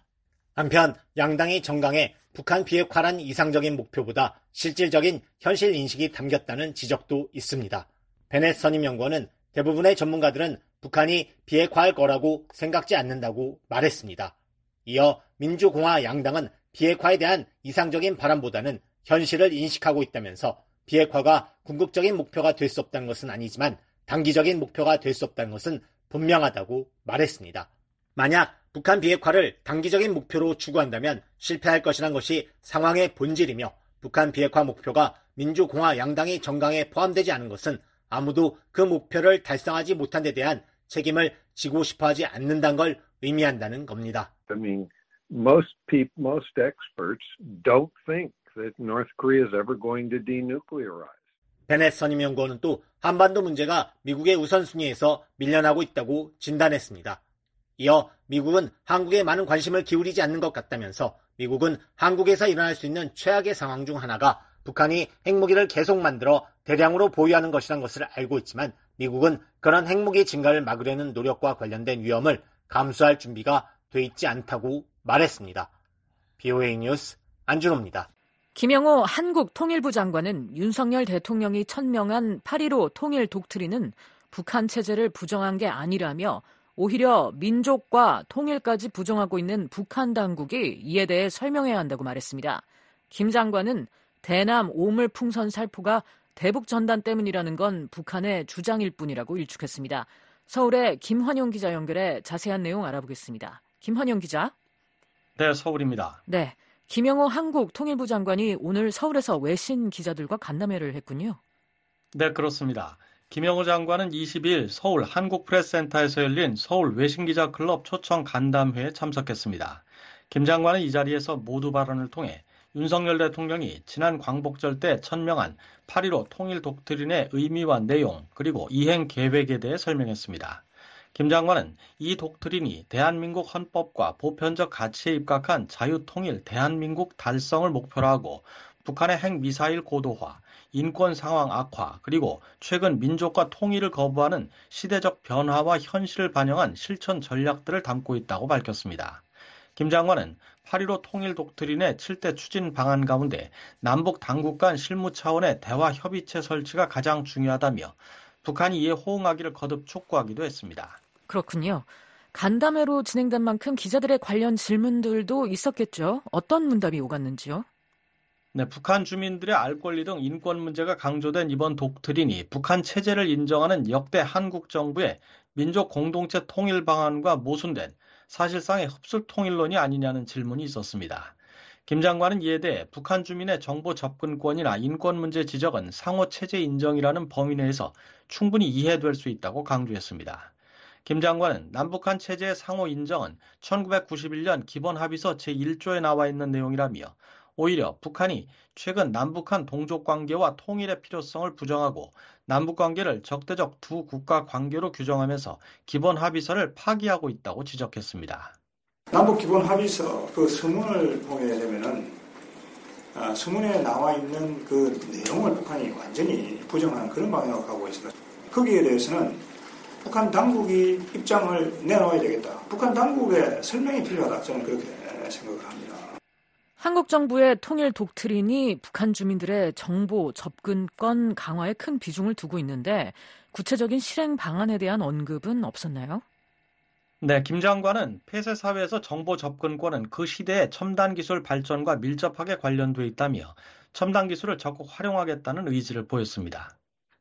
한편 양당의 정강에 북한 비핵화란 이상적인 목표보다 실질적인 현실 인식이 담겼다는 지적도 있습니다. 베넷 선임연구원은 대부분의 전문가들은 북한이 비핵화할 거라고 생각지 않는다고 말했습니다. 이어 민주공화 양당은 비핵화에 대한 이상적인 바람보다는 현실을 인식하고 있다면서 비핵화가 궁극적인 목표가 될 수 없다는 것은 아니지만 단기적인 목표가 될 수 없다는 것은 분명하다고 말했습니다. 만약 북한 비핵화를 단기적인 목표로 추구한다면 실패할 것이란 것이 상황의 본질이며 북한 비핵화 목표가 민주공화 양당의 정강에 포함되지 않은 것은 아무도 그 목표를 달성하지 못한 데 대한 책임을 지고 싶어하지 않는다는 걸 의미한다는 겁니다. I mean, most people, most experts don't think that North Korea is ever going to denuclearize. 베넷 선임연구원은 또 한반도 문제가 미국의 우선순위에서 밀려나고 있다고 진단했습니다. 이어 미국은 한국에 많은 관심을 기울이지 않는 것 같다면서 미국은 한국에서 일어날 수 있는 최악의 상황 중 하나가 북한이 핵무기를 계속 만들어 대량으로 보유하는 것이란 것을 알고 있지만 미국은 그런 핵무기 증가를 막으려는 노력과 관련된 위험을 감수할 준비가 돼 있지 않다고 말했습니다. 비오에이 뉴스 안준호입니다. 김영호 한국 통일부 장관은 윤석열 대통령이 천명한 팔일오 통일 독트린은 북한 체제를 부정한 게 아니라며 오히려 민족과 통일까지 부정하고 있는 북한 당국이 이에 대해 설명해야 한다고 말했습니다. 김 장관은 대남 오물 풍선 살포가 대북 전단 때문이라는 건 북한의 주장일 뿐이라고 일축했습니다. 서울의 김환용 기자 연결해 자세한 내용 알아보겠습니다. 김환용 기자. 네, 서울입니다. 네, 김영호 한국 통일부 장관이 오늘 서울에서 외신 기자들과 간담회를 했군요. 네, 그렇습니다. 김영호 장관은 이십일 서울 한국프레스센터에서 열린 서울 외신기자클럽 초청 간담회에 참석했습니다. 김 장관은 이 자리에서 모두 발언을 통해 윤석열 대통령이 지난 광복절 때 천명한 팔일오 통일 독트린의 의미와 내용 그리고 이행 계획에 대해 설명했습니다. 김 장관은 이 독트린이 대한민국 헌법과 보편적 가치에 입각한 자유통일 대한민국 달성을 목표로 하고 북한의 핵미사일 고도화, 인권 상황 악화, 그리고 최근 민족과 통일을 거부하는 시대적 변화와 현실을 반영한 실천 전략들을 담고 있다고 밝혔습니다. 김 장관은 팔일오 통일 독트린의 칠 대 추진 방안 가운데 남북 당국 간 실무 차원의 대화 협의체 설치가 가장 중요하다며 북한이 이에 호응하기를 거듭 촉구하기도 했습니다. 그렇군요. 간담회로 진행된 만큼 기자들의 관련 질문들도 있었겠죠. 어떤 문답이 오갔는지요? 네, 북한 주민들의 알 권리 등 인권 문제가 강조된 이번 독트린이 북한 체제를 인정하는 역대 한국 정부의 민족 공동체 통일 방안과 모순된 사실상의 흡술 통일론이 아니냐는 질문이 있었습니다. 김 장관은 이에 대해 북한 주민의 정보 접근권이나 인권 문제 지적은 상호 체제 인정이라는 범위 내에서 충분히 이해될 수 있다고 강조했습니다. 김 장관은 남북한 체제의 상호 인정은 천구백구십일 년 기본합의서 제일 조에 나와 있는 내용이라며 오히려 북한이 최근 남북한 동족관계와 통일의 필요성을 부정하고 남북관계를 적대적 두 국가 관계로 규정하면서 기본합의서를 파기하고 있다고 지적했습니다. 남북기본합의서 그 서문을 보게 되면은 아, 서문에 나와 있는 그 내용을 북한이 완전히 부정하는 그런 방향으로 가고 있습니다. 거기에 대해서는 북한 당국이 입장을 내놓아야 되겠다. 북한 당국의 설명이 필요하다. 저는 그렇게 생각을 합니다. 한국 정부의 통일 독트린이 북한 주민들의 정보 접근권 강화에 큰 비중을 두고 있는데 구체적인 실행 방안에 대한 언급은 없었나요? 네, 김 장관은 폐쇄 사회에서 정보 접근권은 그 시대의 첨단 기술 발전과 밀접하게 관련돼 있다며 첨단 기술을 적극 활용하겠다는 의지를 보였습니다.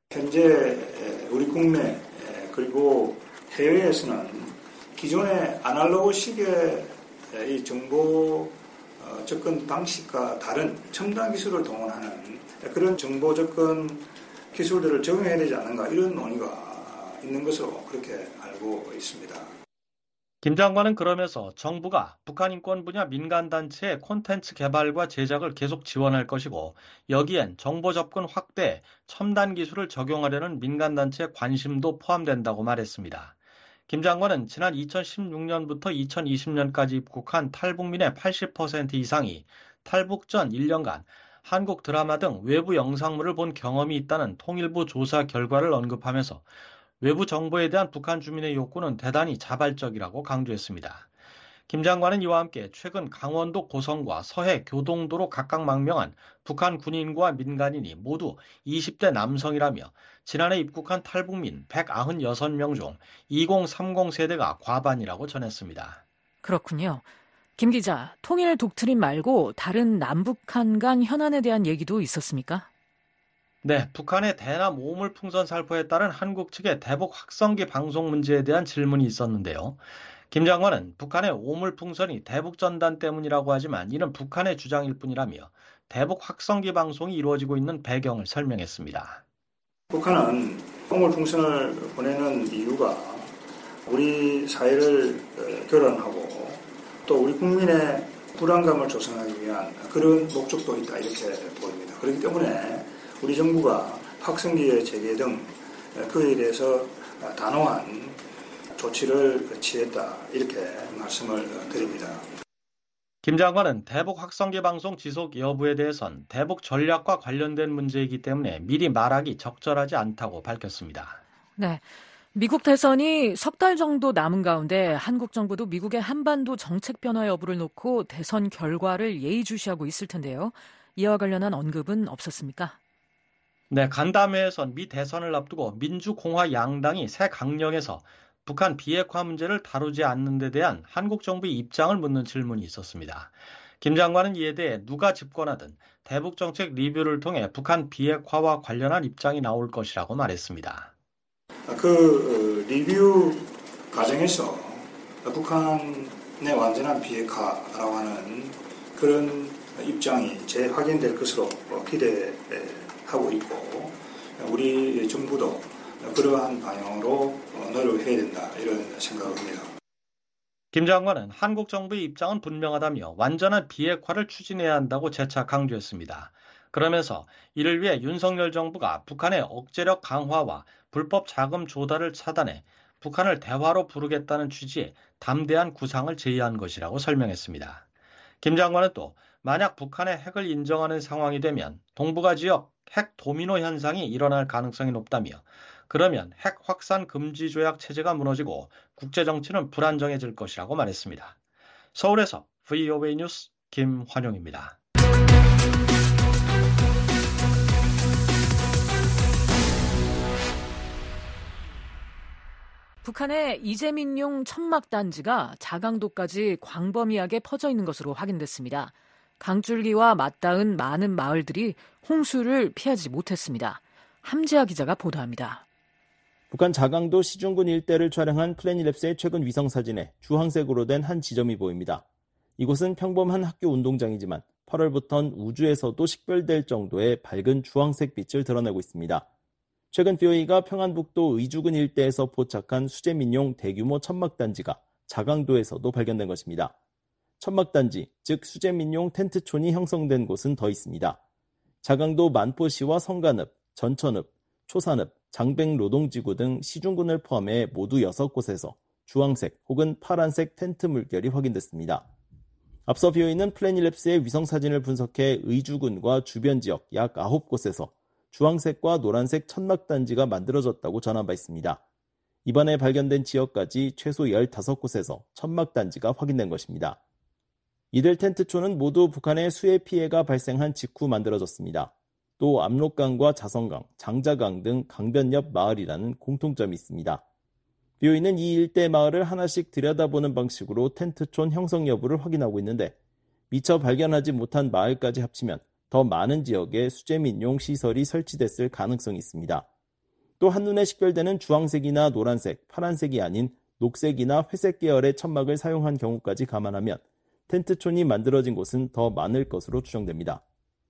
현재 우리 국내 그리고 해외에서는 기존의 아날로그식의 이 정보 접근 방식과 다른 첨단 기술을 동원하는 그런 정보 접근 기술들을 적용해야 되지 않는가 이런 논의가 있는 것으로 그렇게 알고 있습니다. 김 장관은 그러면서 정부가 북한 인권 분야 민간단체의 콘텐츠 개발과 제작을 계속 지원할 것이고 여기엔 정보 접근 확대, 첨단 기술을 적용하려는 민간단체의 관심도 포함된다고 말했습니다. 김 장관은 지난 이천십육 년부터 이천이십 년까지 입국한 탈북민의 팔십 퍼센트 이상이 탈북 전 일 년간 한국 드라마 등 외부 영상물을 본 경험이 있다는 통일부 조사 결과를 언급하면서 외부 정보에 대한 북한 주민의 욕구는 대단히 자발적이라고 강조했습니다. 김 장관은 이와 함께 최근 강원도 고성과 서해 교동도로 각각 망명한 북한 군인과 민간인이 모두 이십 대 남성이라며 지난해 입국한 탈북민 백구십육 명 중 이공삼공 세대가 과반이라고 전했습니다. 그렇군요. 김 기자, 통일 독트린 말고 다른 남북한 간 현안에 대한 얘기도 있었습니까? 네, 북한의 대남 오물 풍선 살포에 따른 한국 측의 대북 확성기 방송 문제에 대한 질문이 있었는데요. 김 장관은 북한의 오물 풍선이 대북 전단 때문이라고 하지만 이는 북한의 주장일 뿐이라며 대북 확성기 방송이 이루어지고 있는 배경을 설명했습니다. 북한은 오물 풍선을 보내는 이유가 우리 사회를 교란하고 또 우리 국민의 불안감을 조성하기 위한 그런 목적도 있다 이렇게 보입니다. 그렇기 때문에 우리 정부가 확성기의 재개 등 그에 대해서 단호한 조치를 취했다 이렇게 말씀을 드립니다. 김 장관은 대북 확성기 방송 지속 여부에 대해선 대북 전략과 관련된 문제이기 때문에 미리 말하기 적절하지 않다고 밝혔습니다. 네. 미국 대선이 석 달 정도 남은 가운데 한국 정부도 미국의 한반도 정책 변화 여부를 놓고 대선 결과를 예의주시하고 있을 텐데요. 이와 관련한 언급은 없었습니까? 네, 간담회에선 미 대선을 앞두고 민주공화 양당이 새 강령에서 북한 비핵화 문제를 다루지 않는 데 대한 한국 정부의 입장을 묻는 질문이 있었습니다. 김 장관은 이에 대해 누가 집권하든 대북 정책 리뷰를 통해 북한 비핵화와 관련한 입장이 나올 것이라고 말했습니다. 그 리뷰 과정에서 북한의 완전한 비핵화라고 하는 그런 입장이 재확인될 것으로 기대하고 있고 우리 정부도 그러한 방향으로 노력해야 된다 이런 생각을 합니다. 김 장관은 한국 정부의 입장은 분명하다며 완전한 비핵화를 추진해야 한다고 재차 강조했습니다. 그러면서 이를 위해 윤석열 정부가 북한의 억제력 강화와 불법 자금 조달을 차단해 북한을 대화로 부르겠다는 취지의 담대한 구상을 제의한 것이라고 설명했습니다. 김 장관은 또 만약 북한의 핵을 인정하는 상황이 되면 동북아 지역 핵 도미노 현상이 일어날 가능성이 높다며 그러면 핵 확산 금지 조약 체제가 무너지고 국제 정치는 불안정해질 것이라고 말했습니다. 서울에서 브이오에이 뉴스 김환용입니다. 북한의 이재민용 천막단지가 자강도까지 광범위하게 퍼져 있는 것으로 확인됐습니다. 강줄기와 맞닿은 많은 마을들이 홍수를 피하지 못했습니다. 함지아 기자가 보도합니다. 북한 자강도 시중군 일대를 촬영한 플래닛랩스의 최근 위성사진에 주황색으로 된 한 지점이 보입니다. 이곳은 평범한 학교 운동장이지만 팔월부터는 우주에서도 식별될 정도의 밝은 주황색 빛을 드러내고 있습니다. 최근 브이오에이가 평안북도 의주군 일대에서 포착한 수재민용 대규모 천막단지가 자강도에서도 발견된 것입니다. 천막단지, 즉 수재민용 텐트촌이 형성된 곳은 더 있습니다. 자강도 만포시와 성간읍, 전천읍, 초산읍, 장백노동지구 등 시중군을 포함해 모두 여섯 곳에서 주황색 혹은 파란색 텐트 물결이 확인됐습니다. 앞서 브이오에이는 플래닛랩스의 위성사진을 분석해 의주군과 주변 지역 약 아홉 곳에서 주황색과 노란색 천막단지가 만들어졌다고 전한 바 있습니다. 이번에 발견된 지역까지 최소 열다섯 곳에서 천막단지가 확인된 것입니다. 이들 텐트촌은 모두 북한의 수해 피해가 발생한 직후 만들어졌습니다. 또 압록강과 자성강, 장자강 등 강변 옆 마을이라는 공통점이 있습니다. 브이오에이는 이 일대 마을을 하나씩 들여다보는 방식으로 텐트촌 형성 여부를 확인하고 있는데 미처 발견하지 못한 마을까지 합치면 더 많은 지역에 수재민용 시설이 설치됐을 가능성이 있습니다. 또 한눈에 식별되는 주황색이나 노란색, 파란색이 아닌 녹색이나 회색 계열의 천막을 사용한 경우까지 감안하면 텐트촌이 만들어진 곳은 더 많을 것으로 추정됩니다.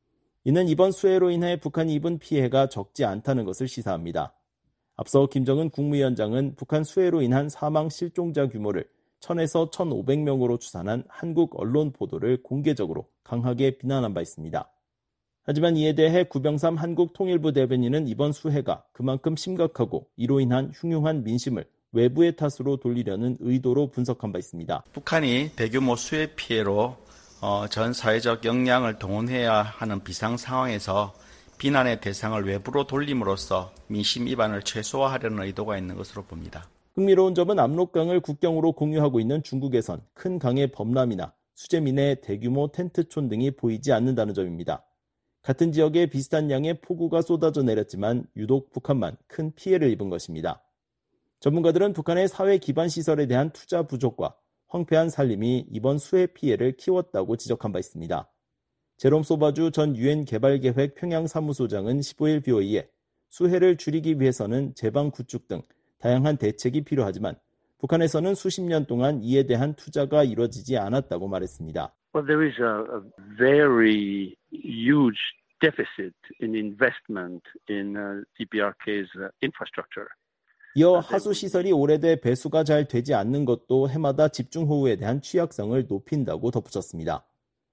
이는 이번 수해로 인해 북한이 입은 피해가 적지 않다는 것을 시사합니다. 앞서 김정은 국무위원장은 북한 수해로 인한 사망 실종자 규모를 천에서 천오백 명으로 추산한 한국 언론 보도를 공개적으로 강하게 비난한 바 있습니다. 하지만 이에 대해 구병삼 한국통일부 대변인은 이번 수해가 그만큼 심각하고 이로 인한 흉흉한 민심을 외부의 탓으로 돌리려는 의도로 분석한 바 있습니다. 북한이 대규모 수해 피해로 어, 전 사회적 역량을 동원해야 하는 비상 상황에서 비난의 대상을 외부로 돌림으로써 민심 이반을 최소화하려는 의도가 있는 것으로 봅니다. 흥미로운 점은 압록강을 국경으로 공유하고 있는 중국에선 큰 강의 범람이나 수재민의 대규모 텐트촌 등이 보이지 않는다는 점입니다. 같은 지역에 비슷한 양의 폭우가 쏟아져 내렸지만 유독 북한만 큰 피해를 입은 것입니다. 전문가들은 북한의 사회 기반 시설에 대한 투자 부족과 황폐한 살림이 이번 수해 피해를 키웠다고 지적한 바 있습니다. 제롬 소바주 전 유엔 개발계획 평양사무소장은 십오일 비오이에 수해를 줄이기 위해서는 제방 구축 등 다양한 대책이 필요하지만 북한에서는 수십 년 동안 이에 대한 투자가 이루어지지 않았다고 말했습니다. Well, there is a, a very huge deficit in investment in uh, 디피아르케이's uh, infrastructure. 이어 하수 시설이 오래돼 배수가 잘 되지 않는 것도 해마다 집중호우에 대한 취약성을 높인다고 덧붙였습니다.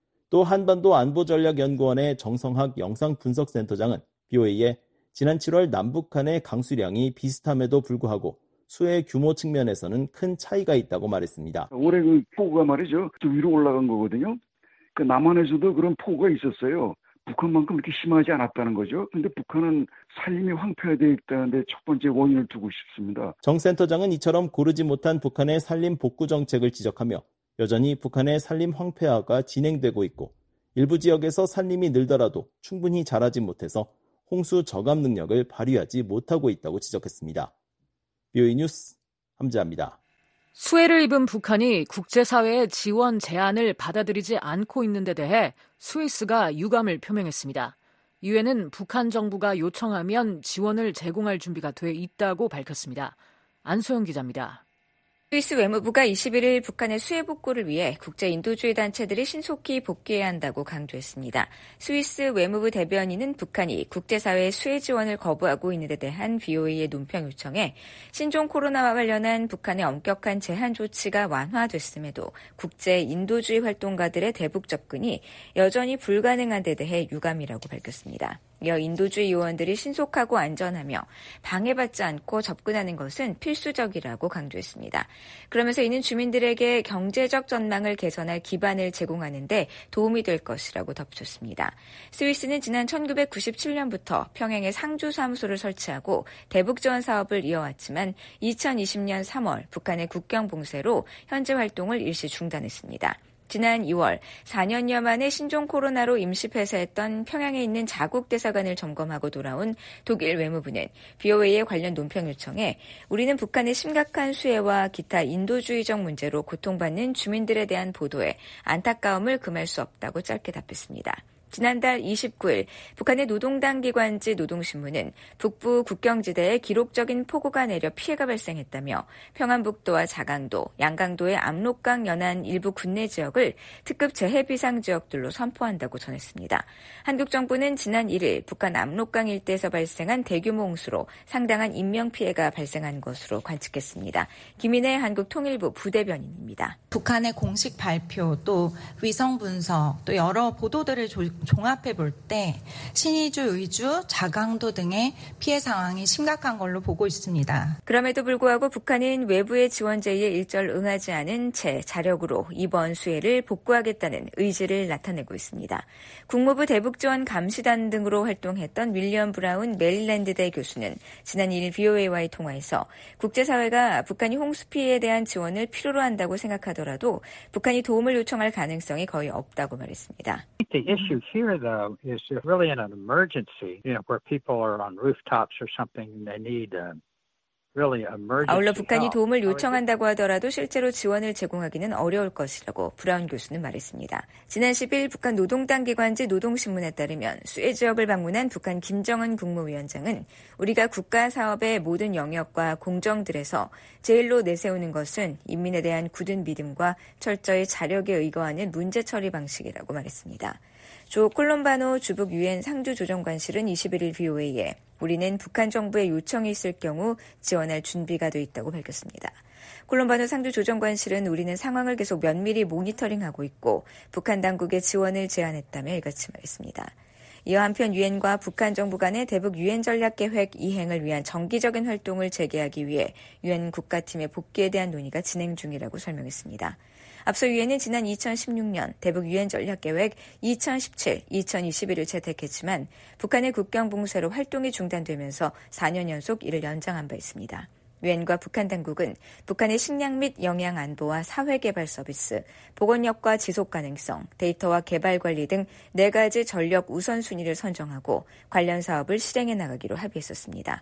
또 한반도 안보전략연구원의 정성학 영상분석센터장은 비오에이에 지난 칠월 남북한의 강수량이 비슷함에도 불구하고 수해 규모 측면에서는 큰 차이가 있다고 말했습니다. 올해 그 폭우가 말이죠. 좀 위로 올라간 거거든요. 그 남한에서도 그런 폭우가 있었어요. 북한만큼 그렇게 심하지 않았다는 거죠. 그런데 북한은 산림이 황폐화되어 있다는데 첫 번째 원인을 두고 싶습니다. 정 센터장은 이처럼 고르지 못한 북한의 산림 복구 정책을 지적하며 여전히 북한의 산림 황폐화가 진행되고 있고 일부 지역에서 산림이 늘더라도 충분히 자라지 못해서 홍수 저감 능력을 발휘하지 못하고 있다고 지적했습니다. 비오이 뉴스 함재합니다. 수해를 입은 북한이 국제사회의 지원 제안을 받아들이지 않고 있는 데 대해 스위스가 유감을 표명했습니다. 유엔은 북한 정부가 요청하면 지원을 제공할 준비가 돼 있다고 밝혔습니다. 안소영 기자입니다. 스위스 외무부가 이십일일 북한의 수해 복구를 위해 국제 인도주의 단체들이 신속히 복귀해야 한다고 강조했습니다. 스위스 외무부 대변인은 북한이 국제사회의 수해 지원을 거부하고 있는 데 대한 비오에이의 논평 요청에 신종 코로나와 관련한 북한의 엄격한 제한 조치가 완화됐음에도 국제 인도주의 활동가들의 대북 접근이 여전히 불가능한 데 대해 유감이라고 밝혔습니다. 이어 인도주의 요원들이 신속하고 안전하며 방해받지 않고 접근하는 것은 필수적이라고 강조했습니다. 그러면서 이는 주민들에게 경제적 전망을 개선할 기반을 제공하는 데 도움이 될 것이라고 덧붙였습니다. 스위스는 지난 천구백구십칠년부터 평양에 상주사무소를 설치하고 대북 지원 사업을 이어왔지만 이천이십년 삼월 북한의 국경 봉쇄로 현재 활동을 일시 중단했습니다. 지난 이월 사년여 만에 신종 코로나로 임시 폐쇄했던 평양에 있는 자국 대사관을 점검하고 돌아온 독일 외무부는 비오에이의 관련 논평 요청에 우리는 북한의 심각한 수해와 기타 인도주의적 문제로 고통받는 주민들에 대한 보도에 안타까움을 금할 수 없다고 짧게 답했습니다. 지난달 이십구일 북한의 노동당 기관지 노동신문은 북부 국경지대에 기록적인 폭우가 내려 피해가 발생했다며 평안북도와 자강도, 양강도의 압록강 연안 일부 군내 지역을 특급 재해비상 지역들로 선포한다고 전했습니다. 한국 정부는 지난 일일 북한 압록강 일대에서 발생한 대규모 홍수로 상당한 인명피해가 발생한 것으로 관측했습니다. 김인혜 한국통일부 부대변인입니다. 북한의 공식 발표 또 위성 분석 또 여러 보도들을 조, 종합해 볼 때 신의주, 의주, 자강도 등의 피해 상황이 심각한 걸로 보고 있습니다. 그럼에도 불구하고 북한은 외부의 지원 제의에 일절 응하지 않은 채 자력으로 이번 수해를 복구하겠다는 의지를 나타내고 있습니다. 국무부 대북지원 감시단 등으로 활동했던 윌리엄 브라운 메릴랜드대 교수는 지난 일일 비오에이와의 통화에서 국제사회가 북한이 홍수 피해에 대한 지원을 필요로 한다고 생각하더라도 북한이 도움을 요청할 가능성이 거의 없다고 말했습니다. The issue here, though, is really in an emergency, you know, where people are on rooftops or something and they need uh, really emergency. 아울러 북한이 도움을 요청한다고 하더라도 실제로 지원을 제공하기는 어려울 것이라고 브라운 교수는 말했습니다. 지난 십일 북한 노동당 기관지 노동신문에 따르면 수해 지역을 방문한 북한 김정은 국무위원장은 우리가 국가 사업의 모든 영역과 공정들에서 제일로 내세우는 것은 인민에 대한 굳은 믿음과 철저히 자력에 의거하는 문제 처리 방식이라고 말했습니다. 조 콜롬바노 주북 유엔 상주조정관실은 이십일일 비오에이에 우리는 북한 정부의 요청이 있을 경우 지원할 준비가 돼 있다고 밝혔습니다. 콜롬바노 상주조정관실은 우리는 상황을 계속 면밀히 모니터링하고 있고 북한 당국의 지원을 제안했다며 이같이 말했습니다. 이어 한편 유엔과 북한 정부 간의 대북 유엔 전략 계획 이행을 위한 정기적인 활동을 재개하기 위해 유엔 국가팀의 복귀에 대한 논의가 진행 중이라고 설명했습니다. 앞서 유엔은 지난 이천십육년 대북 유엔 전략계획 이천십칠 이천이십일을 채택했지만 북한의 국경 봉쇄로 활동이 중단되면서 사년 연속 이를 연장한 바 있습니다. 유엔과 북한 당국은 북한의 식량 및 영양 안보와 사회개발 서비스, 보건력과 지속 가능성, 데이터와 개발 관리 등 네 가지 전력 우선순위를 선정하고 관련 사업을 실행해 나가기로 합의했었습니다.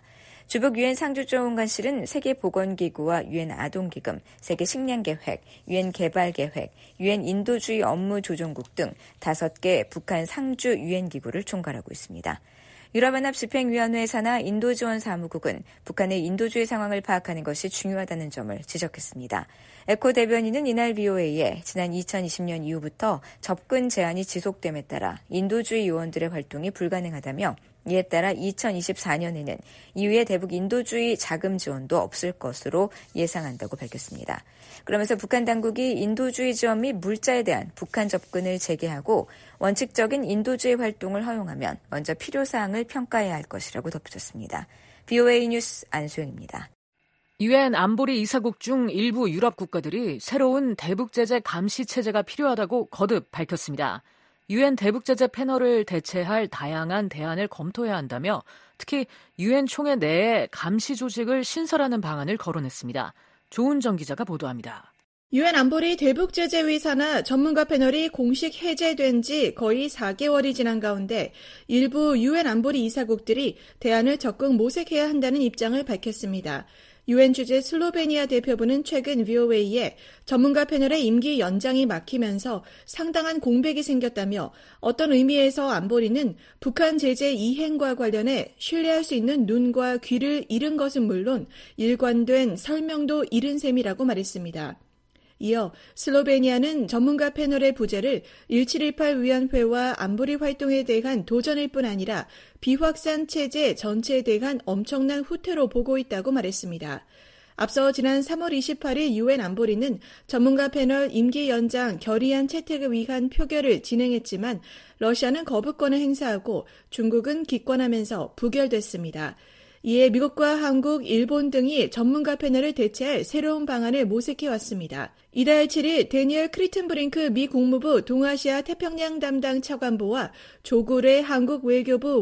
주북 유엔 상주조원관실은 세계보건기구와 유엔 아동기금, 세계식량계획, 유엔 개발계획, 유엔 인도주의 업무조정국 등 다섯 개 북한 상주 유엔기구를 총괄하고 있습니다. 유럽연합 집행위원회 산하 인도지원사무국은 북한의 인도주의 상황을 파악하는 것이 중요하다는 점을 지적했습니다. 에코 대변인은 이날 브이오에이에 지난 이천이십 년 이후부터 접근 제한이 지속됨에 따라 인도주의 요원들의 활동이 불가능하다며 이에 따라 이천이십사 년에는 이후에 대북 인도주의 자금 지원도 없을 것으로 예상한다고 밝혔습니다. 그러면서 북한 당국이 인도주의 지원 및 물자에 대한 북한 접근을 재개하고 원칙적인 인도주의 활동을 허용하면 먼저 필요사항을 평가해야 할 것이라고 덧붙였습니다. 브이오에이 뉴스 안소영입니다. 유엔 안보리 이사국 중 일부 유럽 국가들이 새로운 대북 제재 감시 체제가 필요하다고 거듭 밝혔습니다. 유엔 대북 제재 패널을 대체할 다양한 대안을 검토해야 한다며 특히 유엔 총회 내에 감시 조직을 신설하는 방안을 거론했습니다. 조은정 기자가 보도합니다. 유엔 안보리 대북 제재위 산하 전문가 패널이 공식 해제된 지 거의 사 개월이 지난 가운데 일부 유엔 안보리 이사국들이 대안을 적극 모색해야 한다는 입장을 밝혔습니다. 유엔 주재 슬로베니아 대표부는 최근 브이오에이에 전문가 패널의 임기 연장이 막히면서 상당한 공백이 생겼다며 어떤 의미에서 안보리는 북한 제재 이행과 관련해 신뢰할 수 있는 눈과 귀를 잃은 것은 물론 일관된 설명도 잃은 셈이라고 말했습니다. 이어 슬로베니아는 전문가 패널의 부재를 천칠백십팔 위원회와 안보리 활동에 대한 도전일 뿐 아니라 비확산 체제 전체에 대한 엄청난 후퇴로 보고 있다고 말했습니다. 앞서 지난 삼월 이십팔일 유엔 안보리는 전문가 패널 임기 연장 결의안 채택을 위한 표결을 진행했지만 러시아는 거부권을 행사하고 중국은 기권하면서 부결됐습니다. 이에 미국과 한국, 일본 등이 전문가 패널을 대체할 새로운 방안을 모색해왔습니다. 이달 칠일 데니얼 크리튼브링크 미 국무부 동아시아 태평양 담당 차관보와 조구레 한국 외교부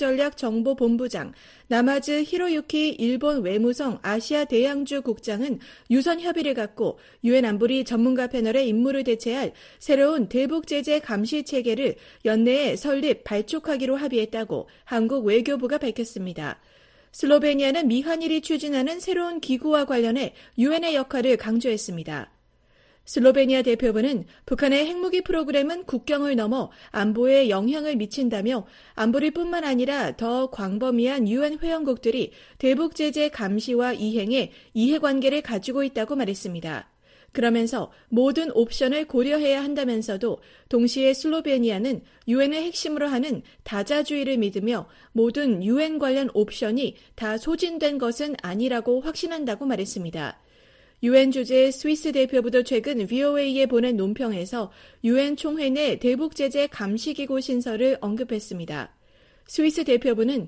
외교전략정보본부장, 나마즈 히로유키 일본 외무성 아시아 대양주 국장은 유선 협의를 갖고 유엔 안보리 전문가 패널의 임무를 대체할 새로운 대북 제재 감시 체계를 연내에 설립, 발족하기로 합의했다고 한국 외교부가 밝혔습니다. 슬로베니아는 미한일이 추진하는 새로운 기구와 관련해 유엔의 역할을 강조했습니다. 슬로베니아 대표부는 북한의 핵무기 프로그램은 국경을 넘어 안보에 영향을 미친다며 안보리뿐만 아니라 더 광범위한 유엔 회원국들이 대북 제재 감시와 이행에 이해관계를 가지고 있다고 말했습니다. 그러면서 모든 옵션을 고려해야 한다면서도 동시에 슬로베니아는 유엔을 핵심으로 하는 다자주의를 믿으며 모든 유엔 관련 옵션이 다 소진된 것은 아니라고 확신한다고 말했습니다. 유엔 주재 스위스 대표부도 최근 브이오에이에 보낸 논평에서 유엔 총회 내 대북 제재 감시기구 신설을 언급했습니다. 스위스 대표부는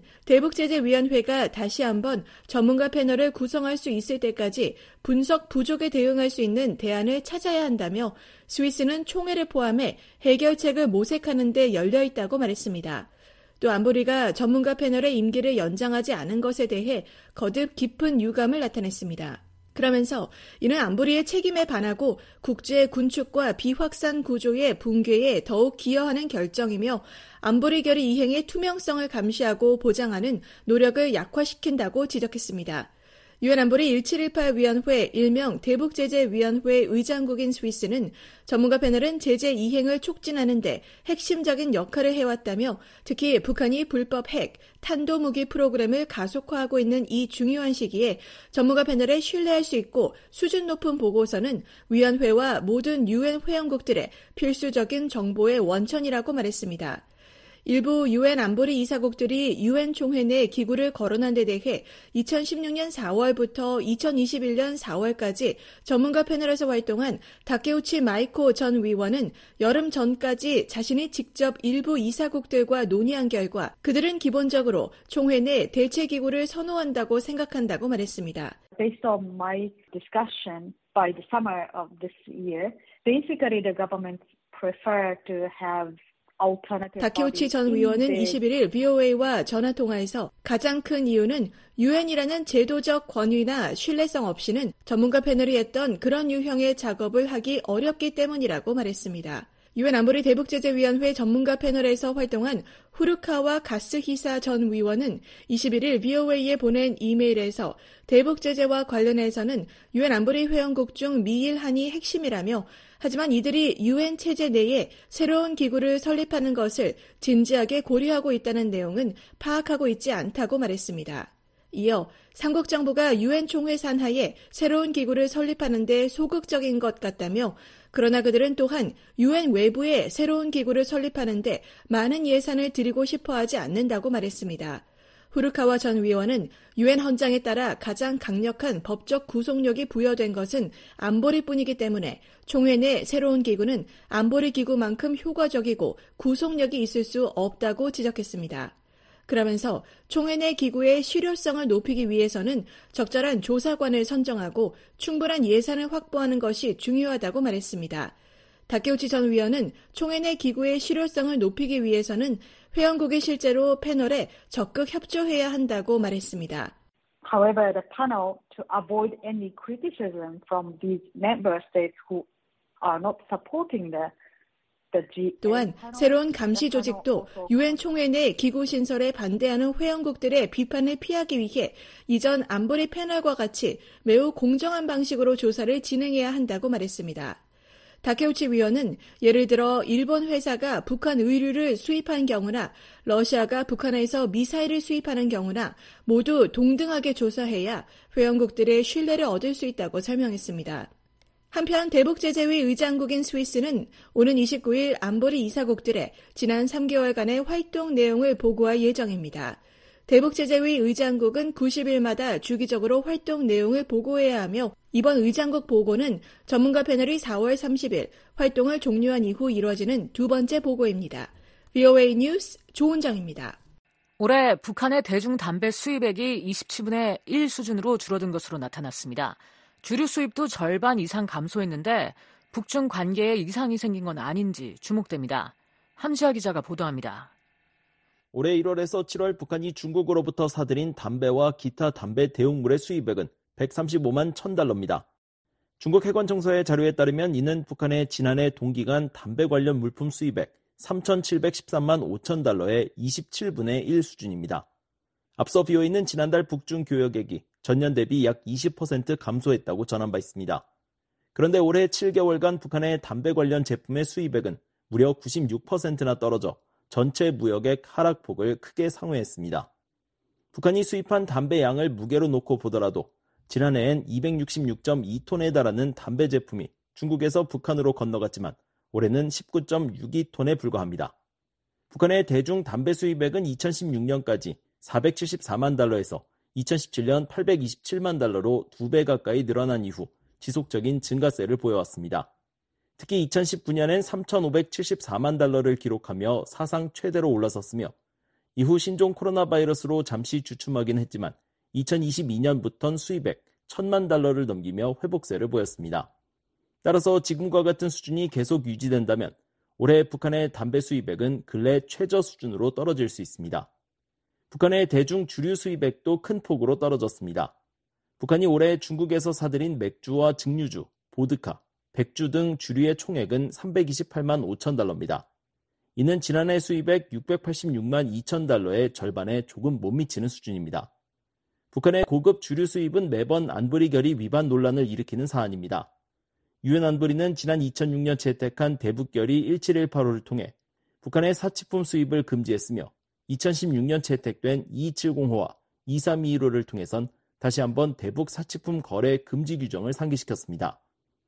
대북제재위원회가 다시 한번 전문가 패널을 구성할 수 있을 때까지 분석 부족에 대응할 수 있는 대안을 찾아야 한다며 스위스는 총회를 포함해 해결책을 모색하는 데 열려 있다고 말했습니다. 또 안보리가 전문가 패널의 임기를 연장하지 않은 것에 대해 거듭 깊은 유감을 나타냈습니다. 그러면서 이는 안보리의 책임에 반하고 국제 군축과 비확산 구조의 붕괴에 더욱 기여하는 결정이며 안보리 결의 이행의 투명성을 감시하고 보장하는 노력을 약화시킨다고 지적했습니다. 유엔 안보리 천칠백십팔 위원회 일명 대북제재위원회 의장국인 스위스는 전문가 패널은 제재 이행을 촉진하는 데 핵심적인 역할을 해왔다며 특히 북한이 불법 핵, 탄도무기 프로그램을 가속화하고 있는 이 중요한 시기에 전문가 패널에 신뢰할 수 있고 수준 높은 보고서는 위원회와 모든 유엔 회원국들의 필수적인 정보의 원천이라고 말했습니다. 일부 유엔 안보리 이사국들이 유엔 총회 내 기구를 거론한 데 대해 이천십육 년 사월부터 이천이십일 년 사월까지 전문가 패널에서 활동한 다케우치 마이코 전 위원은 여름 전까지 자신이 직접 일부 이사국들과 논의한 결과 그들은 기본적으로 총회 내 대체 기구를 선호한다고 생각한다고 말했습니다. Based on my discussion by the summer of this year, basically the government prefer to have 다케우치 전 위원은 이십일일 브이오에이와 전화통화에서 가장 큰 이유는 유엔이라는 제도적 권위나 신뢰성 없이는 전문가 패널이 했던 그런 유형의 작업을 하기 어렵기 때문이라고 말했습니다. 유엔 안보리 대북제재위원회 전문가 패널에서 활동한 후르카와 가스히사 전 위원은 이십일일 브이오에이에 보낸 이메일에서 대북제재와 관련해서는 유엔 안보리 회원국 중 미일 한이 핵심이라며 하지만 이들이 유엔 체제 내에 새로운 기구를 설립하는 것을 진지하게 고려하고 있다는 내용은 파악하고 있지 않다고 말했습니다. 이어 삼국 정부가 유엔 총회 산하에 새로운 기구를 설립하는 데 소극적인 것 같다며 그러나 그들은 또한 유엔 외부에 새로운 기구를 설립하는 데 많은 예산을 들이고 싶어하지 않는다고 말했습니다. 후르카와 전 위원은 유엔 헌장에 따라 가장 강력한 법적 구속력이 부여된 것은 안보리뿐이기 때문에 총회 내 새로운 기구는 안보리 기구만큼 효과적이고 구속력이 있을 수 없다고 지적했습니다. 그러면서 총회 내 기구의 실효성을 높이기 위해서는 적절한 조사관을 선정하고 충분한 예산을 확보하는 것이 중요하다고 말했습니다. 다케우치 전 위원은 총회 내 기구의 실효성을 높이기 위해서는 회원국이 실제로 패널에 적극 협조해야 한다고 말했습니다. However, the panel, to avoid any criticism from these member states who are not supporting the 또한 새로운 감시 조직도 유엔 총회 내 기구 신설에 반대하는 회원국들의 비판을 피하기 위해 이전 안보리 패널과 같이 매우 공정한 방식으로 조사를 진행해야 한다고 말했습니다. 다케우치 위원은 예를 들어 일본 회사가 북한 의류를 수입한 경우나 러시아가 북한에서 미사일을 수입하는 경우나 모두 동등하게 조사해야 회원국들의 신뢰를 얻을 수 있다고 설명했습니다. 한편 대북제재위 의장국인 스위스는 오는 이십구일 안보리 이사국들의 지난 삼 개월간의 활동 내용을 보고할 예정입니다. 대북제재위 의장국은 구십일마다 주기적으로 활동 내용을 보고해야 하며 이번 의장국 보고는 전문가 패널이 사월 삼십일 활동을 종료한 이후 이뤄지는 두 번째 보고입니다. 브이오에이 뉴스 조은정입니다. 올해 북한의 대중 담배 수입액이 이십칠분의 일 수준으로 줄어든 것으로 나타났습니다. 주류 수입도 절반 이상 감소했는데 북중 관계에 이상이 생긴 건 아닌지 주목됩니다. 함지아 기자가 보도합니다. 올해 일월에서 칠월 북한이 중국으로부터 사들인 담배와 기타 담배 대용물의 수입액은 백삼십오만 천 달러입니다. 중국 해관청서의 자료에 따르면 이는 북한의 지난해 동기간 담배 관련 물품 수입액 삼천칠백십삼만 오천 달러의 이십칠분의 일 수준입니다. 앞서 브이오에이는 지난달 북중 교역액이 전년 대비 약 이십 퍼센트 감소했다고 전한 바 있습니다. 그런데 올해 칠 개월간 북한의 담배 관련 제품의 수입액은 무려 구십육 퍼센트나 떨어져 전체 무역액 하락폭을 크게 상회했습니다. 북한이 수입한 담배 양을 무게로 놓고 보더라도 지난해엔 이백육십육 점 이 톤에 달하는 담배 제품이 중국에서 북한으로 건너갔지만 올해는 십구 점 육이 톤에 불과합니다. 북한의 대중 담배 수입액은 이천십육년까지 사백칠십사만 달러에서 이천십칠년 팔백이십칠만 달러로 두 배 가까이 늘어난 이후 지속적인 증가세를 보여왔습니다. 특히 이천십구년엔 삼천오백칠십사만 달러를 기록하며 사상 최대로 올라섰으며 이후 신종 코로나 바이러스로 잠시 주춤하긴 했지만 이천이십이년부터는 수입액 천만 달러를 넘기며 회복세를 보였습니다. 따라서 지금과 같은 수준이 계속 유지된다면 올해 북한의 담배 수입액은 근래 최저 수준으로 떨어질 수 있습니다. 북한의 대중 주류 수입액도 큰 폭으로 떨어졌습니다. 북한이 올해 중국에서 사들인 맥주와 증류주, 보드카, 백주 등 주류의 총액은 삼백이십팔만 오천 달러입니다. 이는 지난해 수입액 육백팔십육만 이천 달러의 절반에 조금 못 미치는 수준입니다. 북한의 고급 주류 수입은 매번 안보리 결의 위반 논란을 일으키는 사안입니다. 유엔 안보리는 지난 이천육년 채택한 대북결의 일칠일팔호를 통해 북한의 사치품 수입을 금지했으며 이천십육년 채택된 이이칠공호와 이삼이일호를 통해선 다시 한번 대북 사치품 거래 금지 규정을 상기시켰습니다.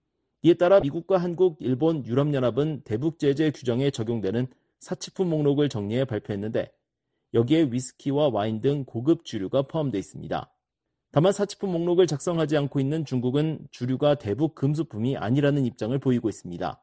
이에 따라 미국과 한국, 일본, 유럽연합은 대북 제재 규정에 적용되는 사치품 목록을 정리해 발표했는데 여기에 위스키와 와인 등 고급 주류가 포함되어 있습니다. 다만 사치품 목록을 작성하지 않고 있는 중국은 주류가 대북 금수품이 아니라는 입장을 보이고 있습니다.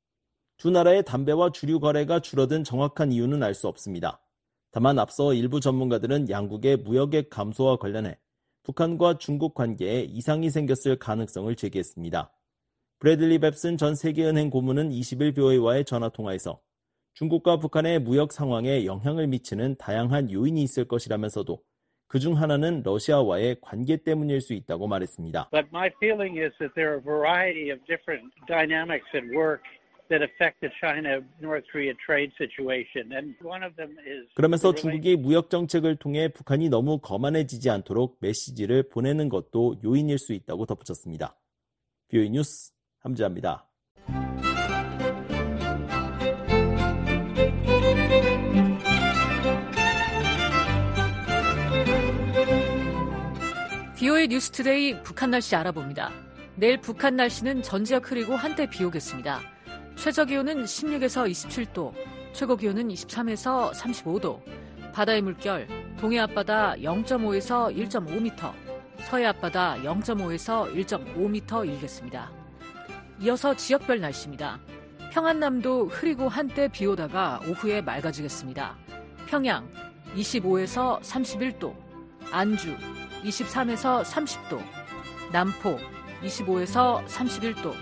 두 나라의 담배와 주류 거래가 줄어든 정확한 이유는 알 수 없습니다. 다만 앞서 일부 전문가들은 양국의 무역액 감소와 관련해 북한과 중국 관계에 이상이 생겼을 가능성을 제기했습니다. 브래들리 뱁슨 전 세계은행 고문은 이십일 브이오에이와의 전화통화에서 중국과 북한의 무역 상황에 영향을 미치는 다양한 요인이 있을 것이라면서도 그중 하나는 러시아와의 관계 때문일 수 있다고 말했습니다. But my feeling is that there are a variety of different dynamics at work that affect the China-North Korea trade situation. And one of them is 그러면서 중국이 무역 정책을 통해 북한이 너무 거만해지지 않도록 메시지를 보내는 것도 요인일 수 있다고 덧붙였습니다. 비오이 뉴스 함지아입니다. 비오이 뉴스투데이 북한 날씨 알아봅니다. 내일 북한 날씨는 전 지역 흐리고 한때 비 오겠습니다. 최저기온은 십육에서 이십칠 도, 최고기온은 이십삼에서 삼십오 도, 바다의 물결, 동해 앞바다 영 점 오에서 일 점 오 미터, 서해 앞바다 영 점 오에서 일 점 오 미터 일겠습니다. 이어서 지역별 날씨입니다. 평안남도 흐리고 한때 비 오다가 오후에 맑아지겠습니다. 평양 이십오에서 삼십일 도, 안주 이십삼에서 삼십 도, 남포 이십오에서 삼십일 도,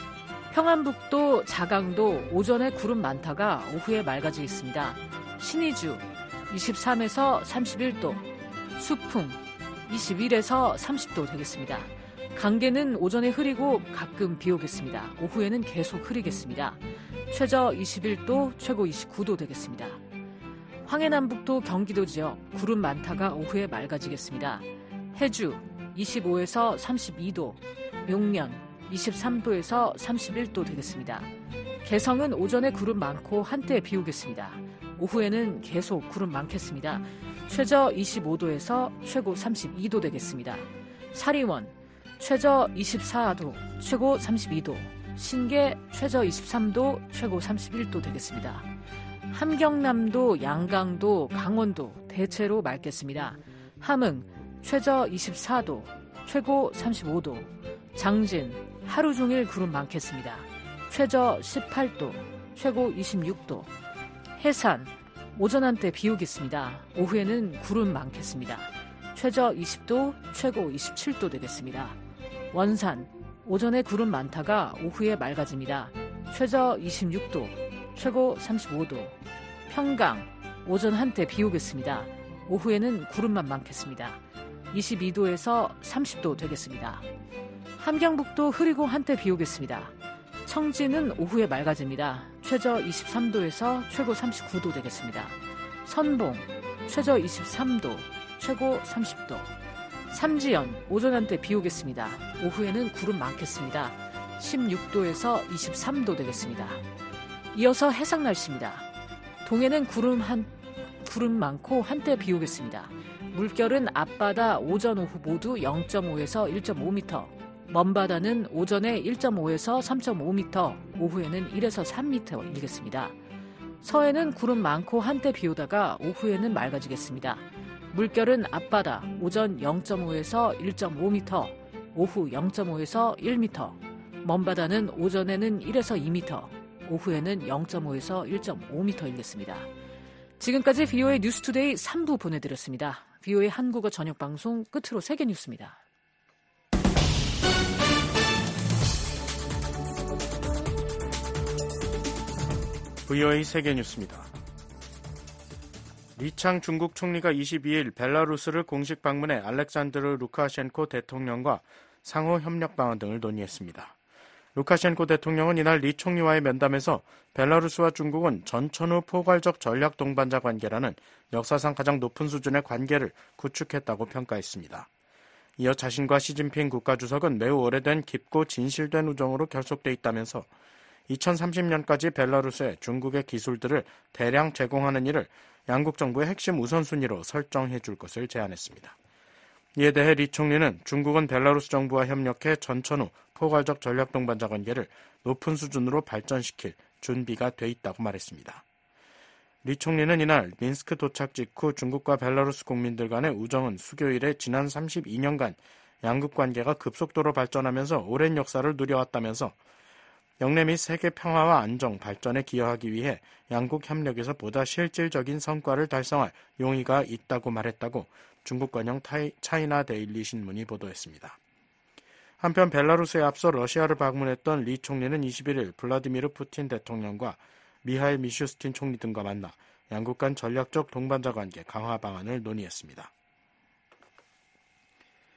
평안북도 자강도 오전에 구름 많다가 오후에 맑아지겠습니다. 신의주 이십삼에서 삼십일 도, 수풍 이십일에서 삼십 도 되겠습니다. 강계는 오전에 흐리고 가끔 비 오겠습니다. 오후에는 계속 흐리겠습니다. 최저 이십일 도, 최고 이십구 도 되겠습니다. 황해남북도 경기도 지역 구름 많다가 오후에 맑아지겠습니다. 해주 이십오에서 삼십이 도, 용면 이십삼 도에서 삼십일 도 되겠습니다. 개성은 오전에 구름 많고 한때 비 오겠습니다. 오후에는 계속 구름 많겠습니다. 최저 이십오 도에서 최고 삼십이 도 되겠습니다. 사리원 최저 이십사 도, 최고 삼십이 도, 신계 최저 이십삼 도, 최고 삼십일 도 되겠습니다. 함경남도, 양강도, 강원도 대체로 맑겠습니다. 함흥 최저 이십사 도, 최고 삼십오 도, 장진 하루 종일 구름 많겠습니다. 최저 십팔 도, 최고 이십육 도, 해산 오전 한때 비 오겠습니다. 오후에는 구름 많겠습니다. 최저 이십 도, 최고 이십칠 도 되겠습니다. 원산 오전에 구름 많다가 오후에 맑아집니다. 최저 이십육 도, 최고 삼십오 도, 평강 오전 한때 비 오겠습니다. 오후에는 구름만 많겠습니다. 이십이 도에서 삼십 도 되겠습니다. 함경북도 흐리고 한때 비 오겠습니다. 청진은 오후에 맑아집니다. 최저 이십삼 도에서 최고 삼십구 도 되겠습니다. 선봉 최저 이십삼 도, 최고 삼십 도. 삼지연 오전 한때 비 오겠습니다. 오후에는 구름 많겠습니다. 십육 도에서 이십삼 도 되겠습니다. 이어서 해상 날씨입니다. 동해는 구름 한 구름 많고 한때 비 오겠습니다. 물결은 앞바다 오전 오후 모두 영 점 오에서 일 점 오 미터, 먼 바다는 오전에 일 점 오에서 삼 점 오 미터, 오후에는 일에서 삼 미터 일겠습니다. 서해는 구름 많고 한때 비 오다가 오후에는 맑아지겠습니다. 물결은 앞바다 오전 영 점 오에서 일 점 오 미터, 오후 영 점 오에서 일 미터, 먼 바다는 오전에는 일에서 이 미터, 오후에는 영 점 오에서 일 점 오 미터 일겠습니다. 지금까지 비오의 뉴스투데이 삼 부 보내드렸습니다. 비오의 한국어 저녁 방송 끝으로 세계 뉴스입니다. 비오의 세계 뉴스입니다. 리창 중국 총리가 이십이 일 벨라루스를 공식 방문해 알렉산드르 루카셴코 대통령과 상호 협력 방안 등을 논의했습니다. 루카셴코 대통령은 이날 리 총리와의 면담에서 벨라루스와 중국은 전천후 포괄적 전략 동반자 관계라는 역사상 가장 높은 수준의 관계를 구축했다고 평가했습니다. 이어 자신과 시진핑 국가주석은 매우 오래된 깊고 진실된 우정으로 결속돼 있다면서 이천삼십 년까지 벨라루스에 중국의 기술들을 대량 제공하는 일을 양국 정부의 핵심 우선순위로 설정해 줄 것을 제안했습니다. 이에 대해 리 총리는 중국은 벨라루스 정부와 협력해 전천후 포괄적 전략 동반자 관계를 높은 수준으로 발전시킬 준비가 돼 있다고 말했습니다. 리 총리는 이날 민스크 도착 직후 중국과 벨라루스 국민들 간의 우정은 수교 이래 지난 삼십이 년간 양국 관계가 급속도로 발전하면서 오랜 역사를 누려왔다면서 영내 및 세계 평화와 안정, 발전에 기여하기 위해 양국 협력에서 보다 실질적인 성과를 달성할 용의가 있다고 말했다고 중국 관영 차이나 데일리 신문이 보도했습니다. 한편 벨라루스에 앞서 러시아를 방문했던 리 총리는 이십일 일 블라디미르 푸틴 대통령과 미하일 미슈스틴 총리 등과 만나 양국 간 전략적 동반자 관계 강화 방안을 논의했습니다.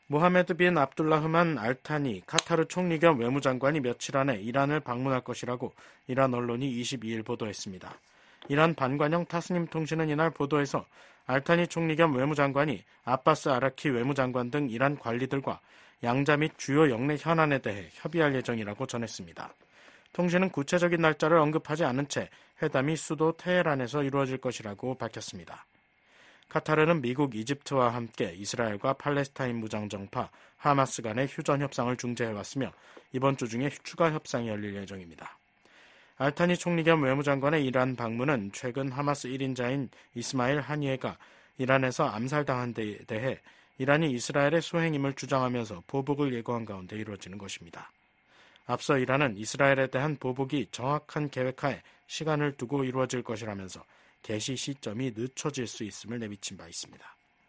모하메드 빈 압둘라흐만 알타니 카타르 총리 겸 외무장관이 며칠 안에 이란을 방문할 것이라고 이란 언론이 이십이일 보도했습니다. 이란 반관영 타스님 통신은 이날 보도에서 알타니 총리 겸 외무장관이 아바스 아라키 외무장관 등 이란 관리들과 양자 및 주요 영내 현안에 대해 협의할 예정이라고 전했습니다. 통신은 구체적인 날짜를 언급하지 않은 채 회담이 수도 테헤란에서 이루어질 것이라고 밝혔습니다. 카타르는 미국, 이집트와 함께 이스라엘과 팔레스타인 무장정파 하마스 간의 휴전 협상을 중재해왔으며 이번 주 중에 추가 협상이 열릴 예정입니다. 알타니 총리 겸 외무장관의 이란 방문은 최근 하마스 일 인자인 이스마일 하니에가 이란에서 암살당한 데 대해 이란이 이스라엘의 소행임을 주장하면서 보복을 예고한 가운데 이루어지는 것입니다. 앞서 이란은 이스라엘에 대한 보복이 정확한 계획하에 시간을 두고 이루어질 것이라면서 개시 시점이 늦춰질 수 있음을 내비친 바 있습니다.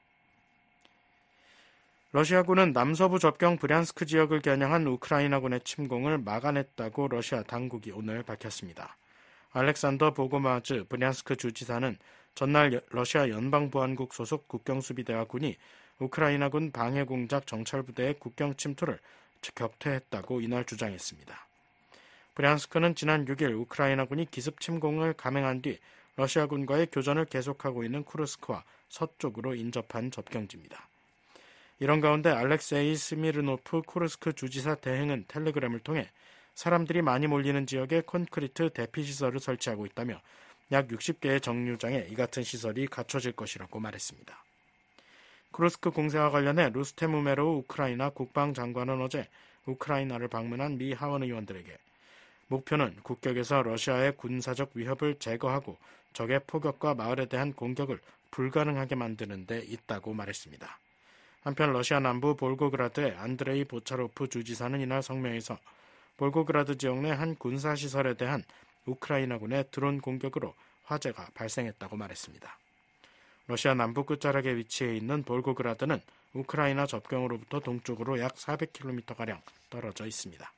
러시아군은 남서부 접경 브리안스크 지역을 겨냥한 우크라이나군의 침공을 막아냈다고 러시아 당국이 오늘 밝혔습니다. 알렉산더 보고마즈 브리안스크 주지사는 전날 러시아 연방보안국 소속 국경수비대와 군이 우크라이나군 방해공작 정찰부대의 국경 침투를 격퇴했다고 이날 주장했습니다. 브리안스크는 지난 육일 우크라이나군이 기습 침공을 감행한 뒤 러시아군과의 교전을 계속하고 있는 쿠르스크와 서쪽으로 인접한 접경지입니다. 이런 가운데 알렉세이 스미르노프 쿠르스크 주지사 대행은 텔레그램을 통해 사람들이 많이 몰리는 지역에 콘크리트 대피시설을 설치하고 있다며 약 육십 개의 정류장에 이 같은 시설이 갖춰질 것이라고 말했습니다. 쿠르스크 공세와 관련해 루스템 우메로우 우크라이나 국방장관은 어제 우크라이나를 방문한 미 하원 의원들에게 목표는 국격에서 러시아의 군사적 위협을 제거하고 적의 포격과 마을에 대한 공격을 불가능하게 만드는 데 있다고 말했습니다. 한편 러시아 남부 볼고그라드의 안드레이 보차로프 주지사는 이날 성명에서 볼고그라드 지역 내 한 군사시설에 대한 우크라이나군의 드론 공격으로 화재가 발생했다고 말했습니다. 러시아 남부 끝자락에 위치해 있는 볼고그라드는 우크라이나 접경으로부터 동쪽으로 약 사백 킬로미터가량 떨어져 있습니다.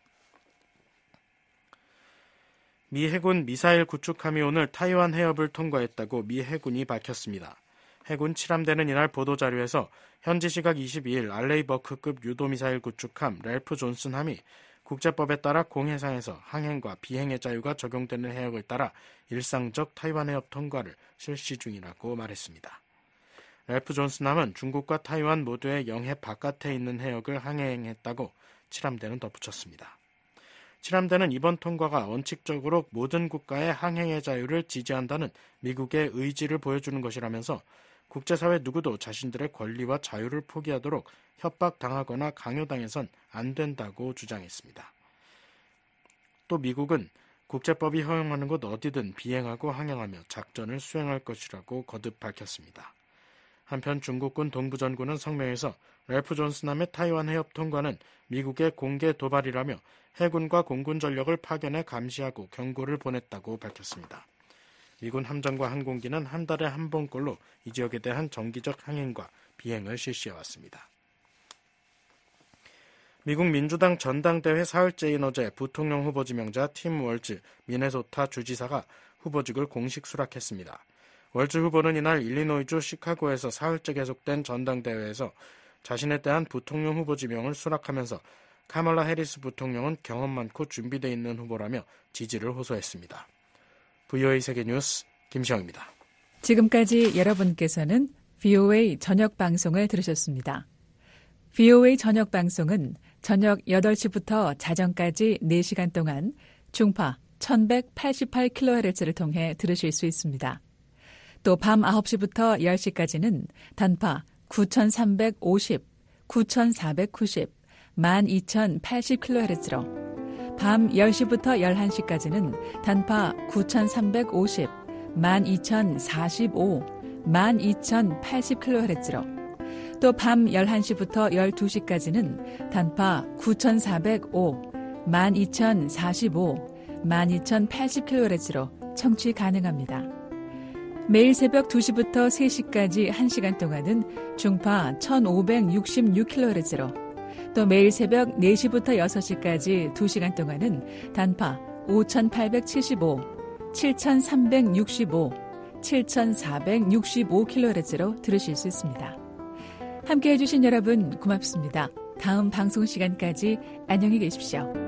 미 해군 미사일 구축함이 오늘 타이완 해협을 통과했다고 미 해군이 밝혔습니다. 해군 칠함대는 이날 보도자료에서 현지 시각 이십이일 알레이버크급 유도미사일 구축함 랠프 존슨함이 국제법에 따라 공해상에서 항행과 비행의 자유가 적용되는 해역을 따라 일상적 타이완 해협 통과를 실시 중이라고 말했습니다. 랠프 존슨함은 중국과 타이완 모두의 영해 바깥에 있는 해역을 항행했다고 칠함대는 덧붙였습니다. 칠함대는 이번 통과가 원칙적으로 모든 국가의 항행의 자유를 지지한다는 미국의 의지를 보여주는 것이라면서 국제사회 누구도 자신들의 권리와 자유를 포기하도록 협박당하거나 강요당해선 안 된다고 주장했습니다. 또 미국은 국제법이 허용하는 곳 어디든 비행하고 항행하며 작전을 수행할 것이라고 거듭 밝혔습니다. 한편 중국군 동부전군은 성명에서 랠프 존슨함의 타이완 해협 통과는 미국의 공개 도발이라며 해군과 공군 전력을 파견해 감시하고 경고를 보냈다고 밝혔습니다. 미군 함정과 항공기는 한 달에 한 번꼴로 이 지역에 대한 정기적 항행과 비행을 실시해왔습니다. 미국 민주당 전당대회 사흘째인 어제 부통령 후보 지명자 팀 월즈 미네소타 주지사가 후보직을 공식 수락했습니다. 월즈 후보는 이날 일리노이주 시카고에서 사흘째 계속된 전당대회에서 자신에 대한 부통령 후보 지명을 수락하면서 카멀라 해리스 부통령은 경험 많고 준비되어 있는 후보라며 지지를 호소했습니다. 브이오에이 세계뉴스 김시영입니다. 지금까지 여러분께서는 브이오에이 저녁 방송을 들으셨습니다. 브이오에이 저녁 방송은 저녁 여덟 시부터 자정까지 네 시간 동안 중파 천백팔십팔 킬로헤르츠를 통해 들으실 수 있습니다. 또 밤 아홉 시부터 열 시까지는 단파 구천삼백오십, 구천사백구십, 만 이천팔십 킬로헤르츠로 밤 열 시부터 열한 시까지는 단파 구천삼백오십, 만 이천사십오, 만 이천팔십 킬로헤르츠로 또 밤 열한 시부터 열두 시까지는 단파 구천사백오, 만 이천사십오, 만 이천팔십 킬로헤르츠로 청취 가능합니다. 매일 새벽 두 시부터 세 시까지 한 시간 동안은 중파 천오백육십육 킬로헤르츠로 또 매일 새벽 네 시부터 여섯 시까지 두 시간 동안은 단파 오천팔백칠십오, 칠천삼백육십오, 칠천사백육십오 킬로헤르츠로 들으실 수 있습니다. 함께해 주신 여러분 고맙습니다. 다음 방송 시간까지 안녕히 계십시오.